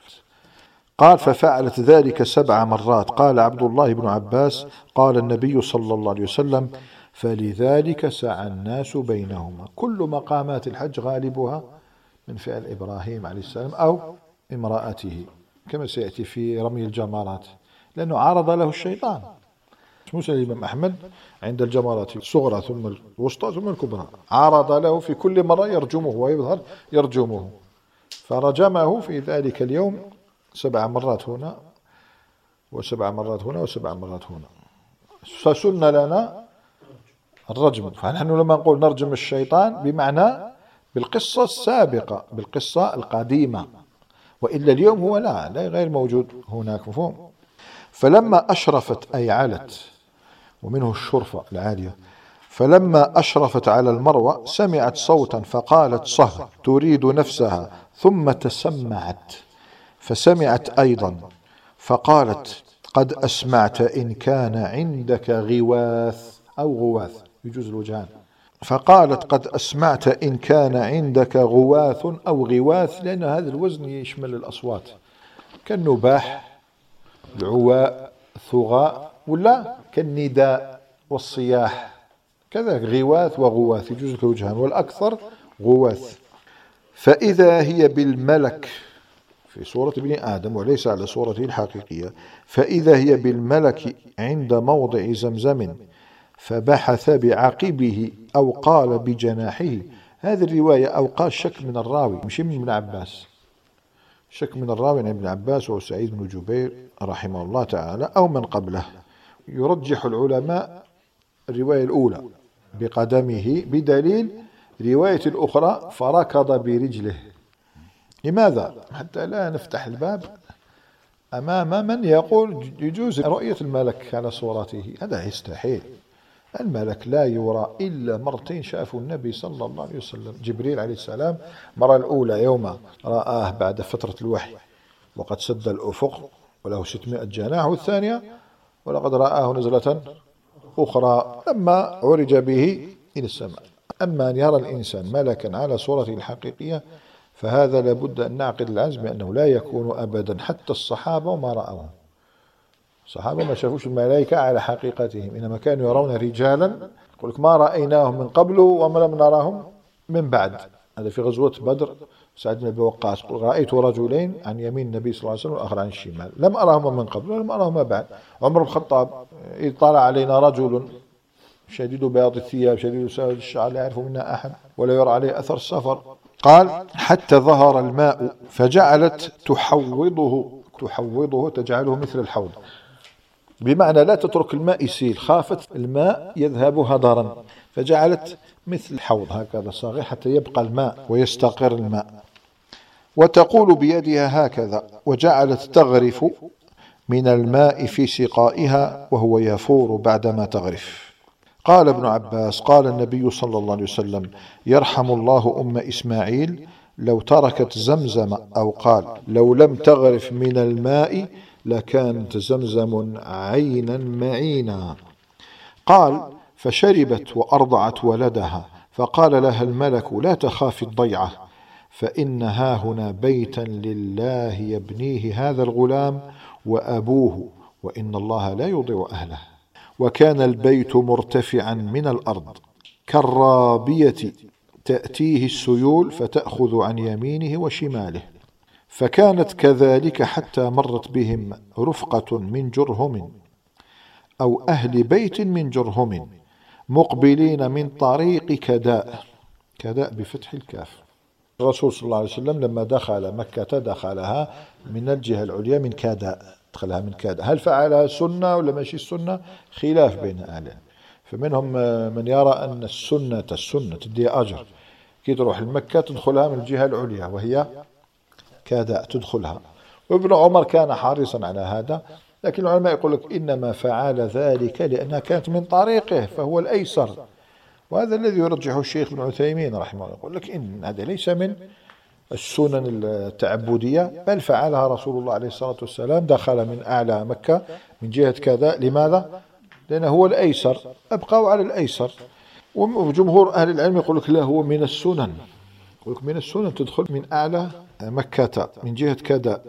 A: قال ففعلت ذلك سبع مرات. قال عبد الله بن عباس قال النبي صلى الله عليه وسلم فلذلك سعى الناس بينهما. كل مقامات الحج غالبها من فعل إبراهيم عليه السلام أو امرأته، كما سيأتي في رمي الجمرات، لأنه عارض له الشيطان. مسلم الإمام أحمد عند الجمرات الصغرى ثم الوسطى ثم الكبرى، عارض له في كل مرة يرجمه ويظهر يرجمه، فرجمه في ذلك اليوم سبع مرات هنا وسبع مرات هنا وسبع مرات هنا. فسن لنا الرجم. فنحن لما نقول نرجم الشيطان بمعنى بالقصة السابقة بالقصة القديمة، وإلا اليوم هو لا لا غير موجود هناك. مفهوم؟ فلما أشرفت أي علت، ومنه الشرفة العالية، فلما أشرفت على المروة سمعت صوتا فقالت صه تريد نفسها ثم تسمعت فسمعت أيضا فقالت قد أسمعت إن كان عندك غواث أو غواث يجوز الوجهان. فقالت قد أسمعت إن كان عندك غواث أو غواث، لأن هذا الوزن يشمل الأصوات كالنباح العواء الثغاء، ولا كالنداء والصياح، كذا غواث وغواث يجوز الوجهان، والأكثر غواث. فإذا هي بالملك في صورة ابن آدم وليس على صورته الحقيقية، فإذا هي بالملك عند موضع زمزم فبحث بعقبه أو قال بجناحه. هذه الرواية أو قال شك من الراوي مش من ابن عباس، شك من الراوي عن ابن عباس وسعيد بن جبير رحمه الله تعالى أو من قبله. يرجح العلماء الرواية الأولى بقدمه بدليل رواية الأخرى فركض برجله. لماذا؟ حتى لا نفتح الباب أمام من يقول يجوز رؤية الملك على صورته، هذا يستحيل. الملك لا يرى إلا مرتين شافوا النبي صلى الله عليه وسلم، جبريل عليه السلام مرة الأولى يوم رآه بعد فترة الوحي وقد سد الأفق وله ستمائة جناح، والثانية ولقد رآه نزلة أخرى لما عرج به إلى السماء. أما أن يرى الإنسان ملكا على صورته الحقيقية فهذا لابد أن نعقد العزم أنه لا يكون أبدا، حتى الصحابة وما رأوه. الصحابة ما شافوش الملائكة على حقيقتهم، إنما كانوا يرون رجالا يقول لك ما رأيناهم من قبل وما لم نراهم من بعد. هذا في غزوة بدر سعد بن أبي وقاص قل رأيت رجلين عن يمين النبي صلى الله عليه وسلم والآخر عن الشمال، لم أراهما من قبل ولم أراهما بعد. عمر بن الخطاب إذ طلع علينا رجل شديد بياض الثياب شديد سواد الشعر لا يعرف منا أحد ولا يرى عليه أثر السفر، قال حتى ظهر الماء فجعلت تحوضه، تحوضه تجعله مثل الحوض، بمعنى لا تترك الماء يسيل، خافت الماء يذهب هدرا فجعلت مثل الحوض هكذا صغير حتى يبقى الماء ويستقر الماء. وتقول بيدها هكذا وجعلت تغرف من الماء في سقائها وهو يفور بعدما تغرف. قال ابن عباس قال النبي صلى الله عليه وسلم يرحم الله أم إسماعيل لو تركت زمزم، أو قال لو لم تغرف من الماء لكانت زمزم عينا معينا. قال فشربت وأرضعت ولدها، فقال لها الملك لا تخافي الضيعة، فإن ها هنا بيتا لله يبنيه هذا الغلام وأبوه، وإن الله لا يضيع أهله. وكان البيت مرتفعا من الأرض كالرابية تأتيه السيول فتأخذ عن يمينه وشماله، فكانت كذلك حتى مرت بهم رفقة من جرهم أو أهل بيت من جرهم مقبلين من طريق كداء، كداء بفتح الكاف. الرسول صلى الله عليه وسلم لما دخل مكة دخلها من الجهة العليا من كداء، دخلها من كداء. هل فعلها سنة ولا ماشي السنة؟ خلاف بين أهلها، فمنهم من يرى أن السنة السنة تدي أجر، كي تروح المكة تدخلها من الجهة العليا وهي كداء تدخلها، وابن عمر كان حريصا على هذا، لكن العلماء يقول لك إنما فعل ذلك لأنها كانت من طريقه فهو الأيسر، وهذا الذي يرجحه الشيخ ابن عثيمين رحمه الله، يقول لك إن هذا ليس من السنن التعبدية، بل فعلها رسول الله عليه الصلاة والسلام، دخل من أعلى مكة من جهة كذا. لماذا؟ لأنه هو الأيسر، أبقوا على الأيسر. وجمهور أهل العلم يقول لك لا، هو من السنن، يقول لك من السنن تدخل من أعلى مكة من جهة كذا،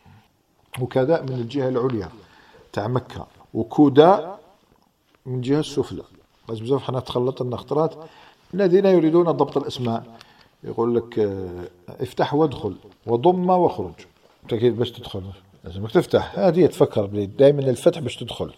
A: وكذا من الجهة العليا تاع مكة، وكودا من جهة السفلى. بس بزاف حنا تخلط النخطرات الذين يريدون ضبط الأسماء، يقول لك افتح وادخل وضم واخرج، تأكيد باش تدخل لازمك تفتح، هذه تفكر دائما الفتح باش تدخل.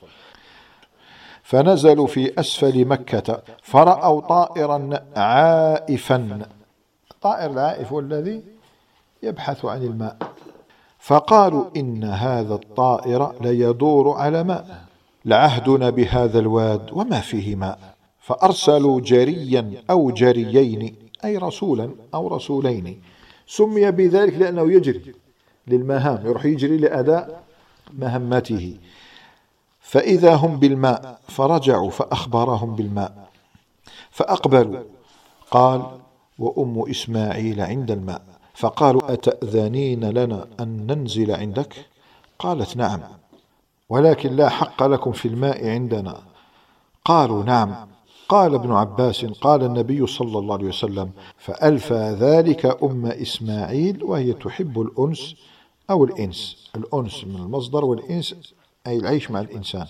A: فنزلوا في أسفل مكة فرأوا طائرا عائفا، الطائر العائف هو الذي يبحث عن الماء، فقالوا إن هذا الطائر ليدور على ماء، لعهدنا بهذا الواد وما فيه ماء. فأرسلوا جريا أو جريين أي رسولا أو رسولين، سمي بذلك لأنه يجري للمهام، يروح يجري لأداء مهمته. فإذا هم بالماء فرجعوا فأخبرهم بالماء فأقبلوا، قال وأم إسماعيل عند الماء، فقالوا أتأذنين لنا أن ننزل عندك؟ قالت نعم، ولكن لا حق لكم في الماء عندنا. قالوا نعم. قال ابن عباس قال النبي صلى الله عليه وسلم فألفى ذلك أم إسماعيل وهي تحب الأنس أو الإنس، الأنس من المصدر والإنس أي العيش مع الإنسان.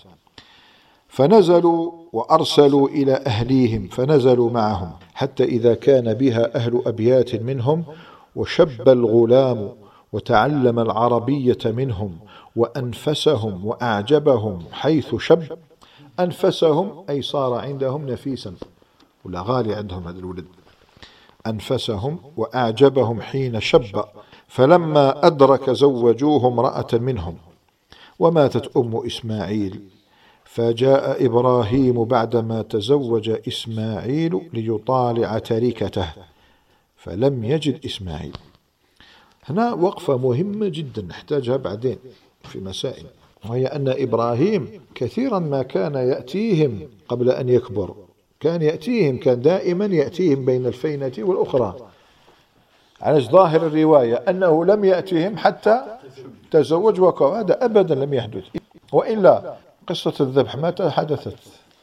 A: فنزلوا وأرسلوا إلى أهليهم فنزلوا معهم حتى إذا كان بها أهل أبيات منهم وشب الغلام وتعلم العربية منهم وأنفسهم وأعجبهم حيث شب. أنفسهم أي صار عندهم نفيسا ولا غالي عندهم هذا الولد. أنفسهم وأعجبهم حين شب، فلما أدرك زوجوه امرأة منهم وماتت أم إسماعيل. فجاء إبراهيم بعدما تزوج إسماعيل ليطالع تركته فلم يجد إسماعيل. هنا وقفة مهمة جدا نحتاجها بعدين في مسائل، وهي أن إبراهيم كثيرا ما كان يأتيهم قبل أن يكبر، كان يأتيهم كان دائما يأتيهم بين الفينة والأخرى، على ظاهر الرواية أنه لم يأتيهم حتى تزوج وكوا، هذا أبدا لم يحدث. وإلا قصة الذبح متى حدثت؟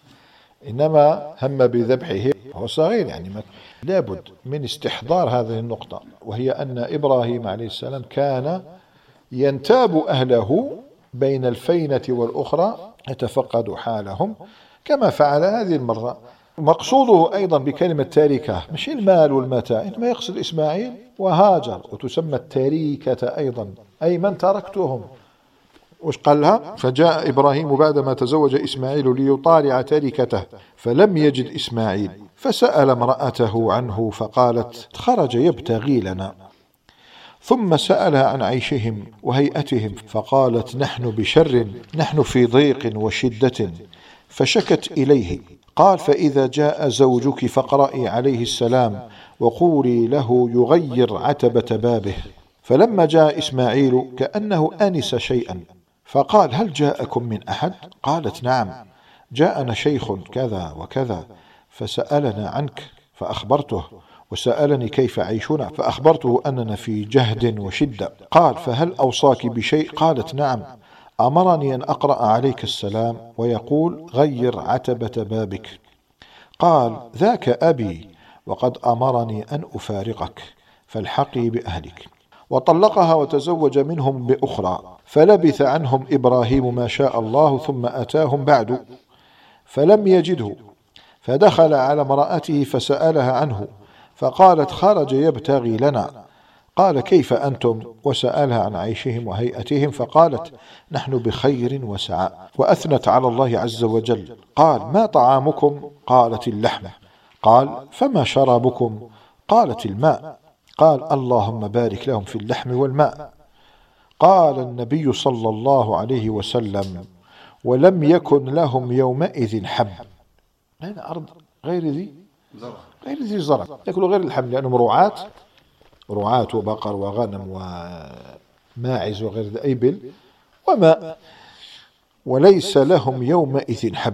A: إنما هم بذبحه وهو صغير، يعني لابد من استحضار هذه النقطة، وهي أن إبراهيم عليه السلام كان ينتاب أهله بين الفينة والأخرى يتفقد حالهم كما فعل هذه المرة. مقصوده أيضا بكلمة تاركة مش المال والمتاع، إنما يقصد إسماعيل وهاجر، وتسمى التاركة أيضا أي من تركتهم. وش قال لها؟ فجاء إبراهيم بعدما تزوج إسماعيل ليطالع تركته فلم يجد إسماعيل، فسأل امرأته عنه فقالت خرج يبتغي لنا. ثم سألها عن عيشهم وهيئتهم فقالت نحن بشر، نحن في ضيق وشدة. فشكت إليه. قال فإذا جاء زوجك فاقرئي عليه السلام وقولي له يغير عتبة بابه. فلما جاء إسماعيل كأنه أنس شيئا فقال هل جاءكم من أحد؟ قالت نعم، جاءنا شيخ كذا وكذا فسألنا عنك فأخبرته، وسألني كيف عيشنا فأخبرته أننا في جهد وشدة. قال فهل أوصاك بشيء؟ قالت نعم، أمرني أن أقرأ عليك السلام ويقول غير عتبة بابك. قال ذاك أبي وقد أمرني أن أفارقك فالحقي بأهلك. وطلقها وتزوج منهم بأخرى. فلبث عنهم إبراهيم ما شاء الله ثم أتاهم بعد فلم يجده، فدخل على امرأته فسألها عنه فقالت خرج يبتغي لنا. قال كيف أنتم؟ وسألها عن عيشهم وهيئتهم فقالت نحن بخير وسعاء، وأثنت على الله عز وجل. قال ما طعامكم؟ قالت اللحم. قال فما شرابكم؟ قالت الماء. قال اللهم بارك لهم في اللحم والماء. قال النبي صلى الله عليه وسلم ولم يكن لهم يومئذ حب، هنا أرض غير ذي غير ذي زرع، يأكلوا غير الحب لأنهم رعاة رعاة وبقر وغنم وماعز وغير ذي إبل وماء، وليس لهم يومئذ حب.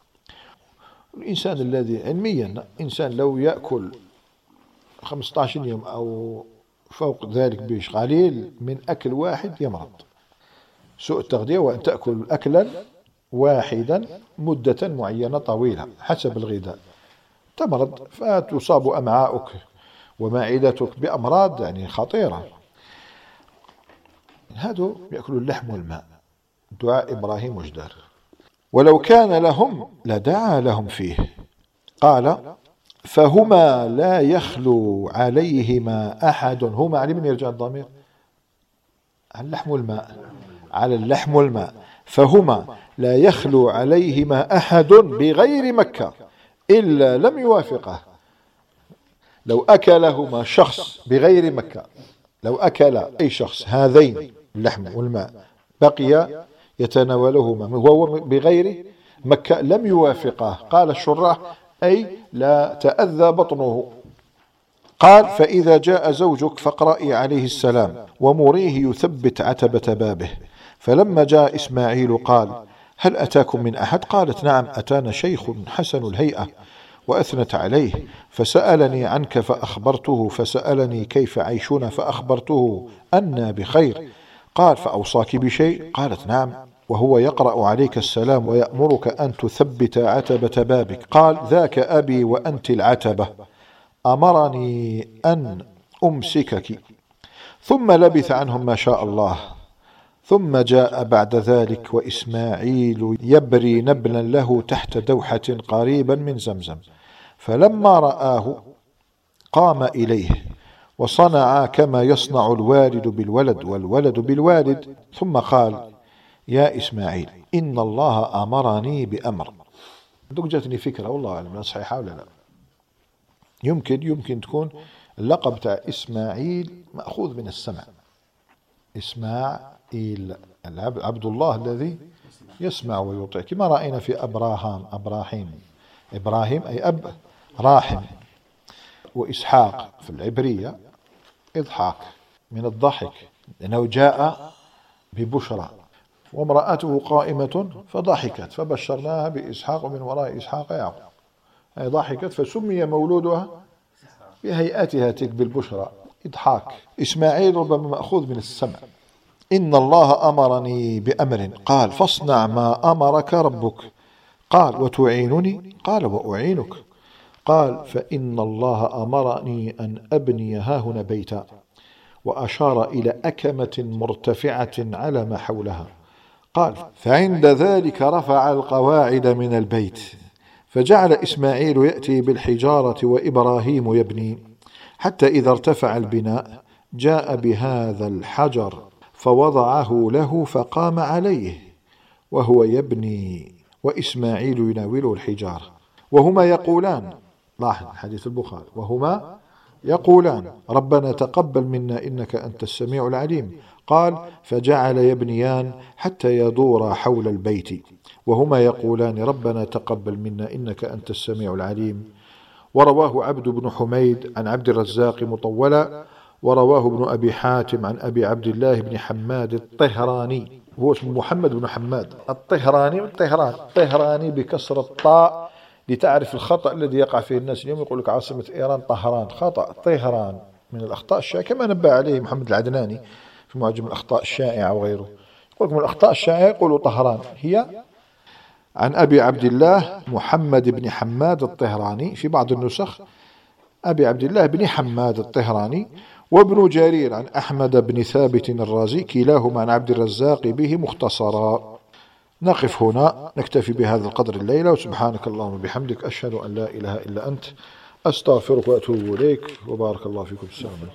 A: الإنسان الذي علميا إنسان لو يأكل خمسة عشر يوم أو فوق ذلك بيش قليل من أكل واحد يمرض. سوء التغذية وأن تأكل أكلا واحدا مدة معينة طويلة حسب الغذاء تمرض، فتصاب أمعاؤك ومعدتك بأمراض يعني خطيرة. هذا يأكلوا اللحم والماء. دعاء إبراهيم وجدار ولو كان لهم لدعا لهم فيه. قال فهما لا يخلو عليهما أحد. هما على من يرجع الضمير؟ على اللحم والماء، على اللحم والماء. فهما لا يخلو عليهما أحد بغير مكة إلا لم يوافقه. لو أكلهما شخص بغير مكة، لو أكل أي شخص هذين اللحم والماء بقي يتناولهما وهو بغير مكة لم يوافقه. قال الشراح أي لا تأذى بطنه. قال فإذا جاء زوجك فاقرئي عليه السلام ومريه يثبت عتبة بابه. فلما جاء إسماعيل قال هل أتاكم من أحد؟ قالت نعم، أتانا شيخ حسن الهيئة وأثنت عليه، فسألني عنك فأخبرته، فسألني كيف عيشنا فأخبرته أنا بخير. قال فأوصاك بشيء؟ قالت نعم، وهو يقرأ عليك السلام ويأمرك أن تثبت عتبة بابك. قال ذاك أبي وأنت العتبة، أمرني أن أمسكك. ثم لبث عنهم ما شاء الله، ثم جاء بعد ذلك وإسماعيل يبري نبلا له تحت دوحة قريبا من زمزم، فلما رآه قام إليه وصنع كما يصنع الوالد بالولد والولد بالوالد، ثم قال يا إسماعيل إن الله أمرني بأمر. دوك جاتني فكرة والله أعلم صحيحة ولا لا، يمكن يمكن تكون اللقب تاع إسماعيل مأخوذ من السمع، إسماعيل عبد الله الذي يسمع ويطيع، كما رأينا في أبراهام أبراهيم إبراهيم أي أب راحم، وإسحاق في العبرية إضحاك من الضحك، لأنه جاء ببشرى وامرأته قائمة فضحكت فبشرناها بإسحاق ومن وراء إسحاق يعقوب، أي ضحكت فسمي مولودها بهيئتها تلك بالبشرى إضحاك. إسماعيل ربما مأخوذ من السمع. إن الله أمرني بأمر، قال فاصنع ما أمرك ربك. قال وتعينني؟ قال وأعينك. قال فإن الله أمرني أن أبني هاهنا بيتا، وأشار إلى أكمة مرتفعة على ما حولها. قال فعند ذلك رفع القواعد من البيت، فجعل إسماعيل يأتي بالحجارة وإبراهيم يبني، حتى إذا ارتفع البناء جاء بهذا الحجر فوضعه له فقام عليه وهو يبني وإسماعيل يناوله الحجارة، وهما يقولان، لاحظ حديث البخاري، وهما يقولان ربنا تقبل منا إنك أنت السميع العليم. قال فجعل يبنيان حتى يدور حول البيت وهما يقولان ربنا تقبل منا إنك أنت السميع العليم. ورواه عبد بن حميد عن عبد الرزاق مطولا، ورواه ابن أبي حاتم عن أبي عبد الله بن حماد الطهراني، هو اسمه محمد بن حماد الطهراني، والطهران طهراني بكسر الطاء لتعرف الخطأ الذي يقع فيه الناس اليوم، يقول لك عاصمة إيران طهران، خطأ، طهران من الأخطاء الشائعة، كما نبه عليه محمد العدناني في معجم الأخطاء الشائعة وغيره، يقول لك من الأخطاء الشائعة يقولوا طهران، هي عن أبي عبد الله محمد بن حماد الطهراني، في بعض النسخ أبي عبد الله بن حماد الطهراني. وابن جرير عن أحمد بن ثابت الرازي، كلاهما عن عبد الرزاق به مختصرا. نقف هنا، نكتفي بهذا القدر الليلة، وسبحانك اللهم وبحمدك أشهد أن لا إله إلا أنت أستغفرك وأتوب إليك، وبارك الله فيكم. السلام عليكم.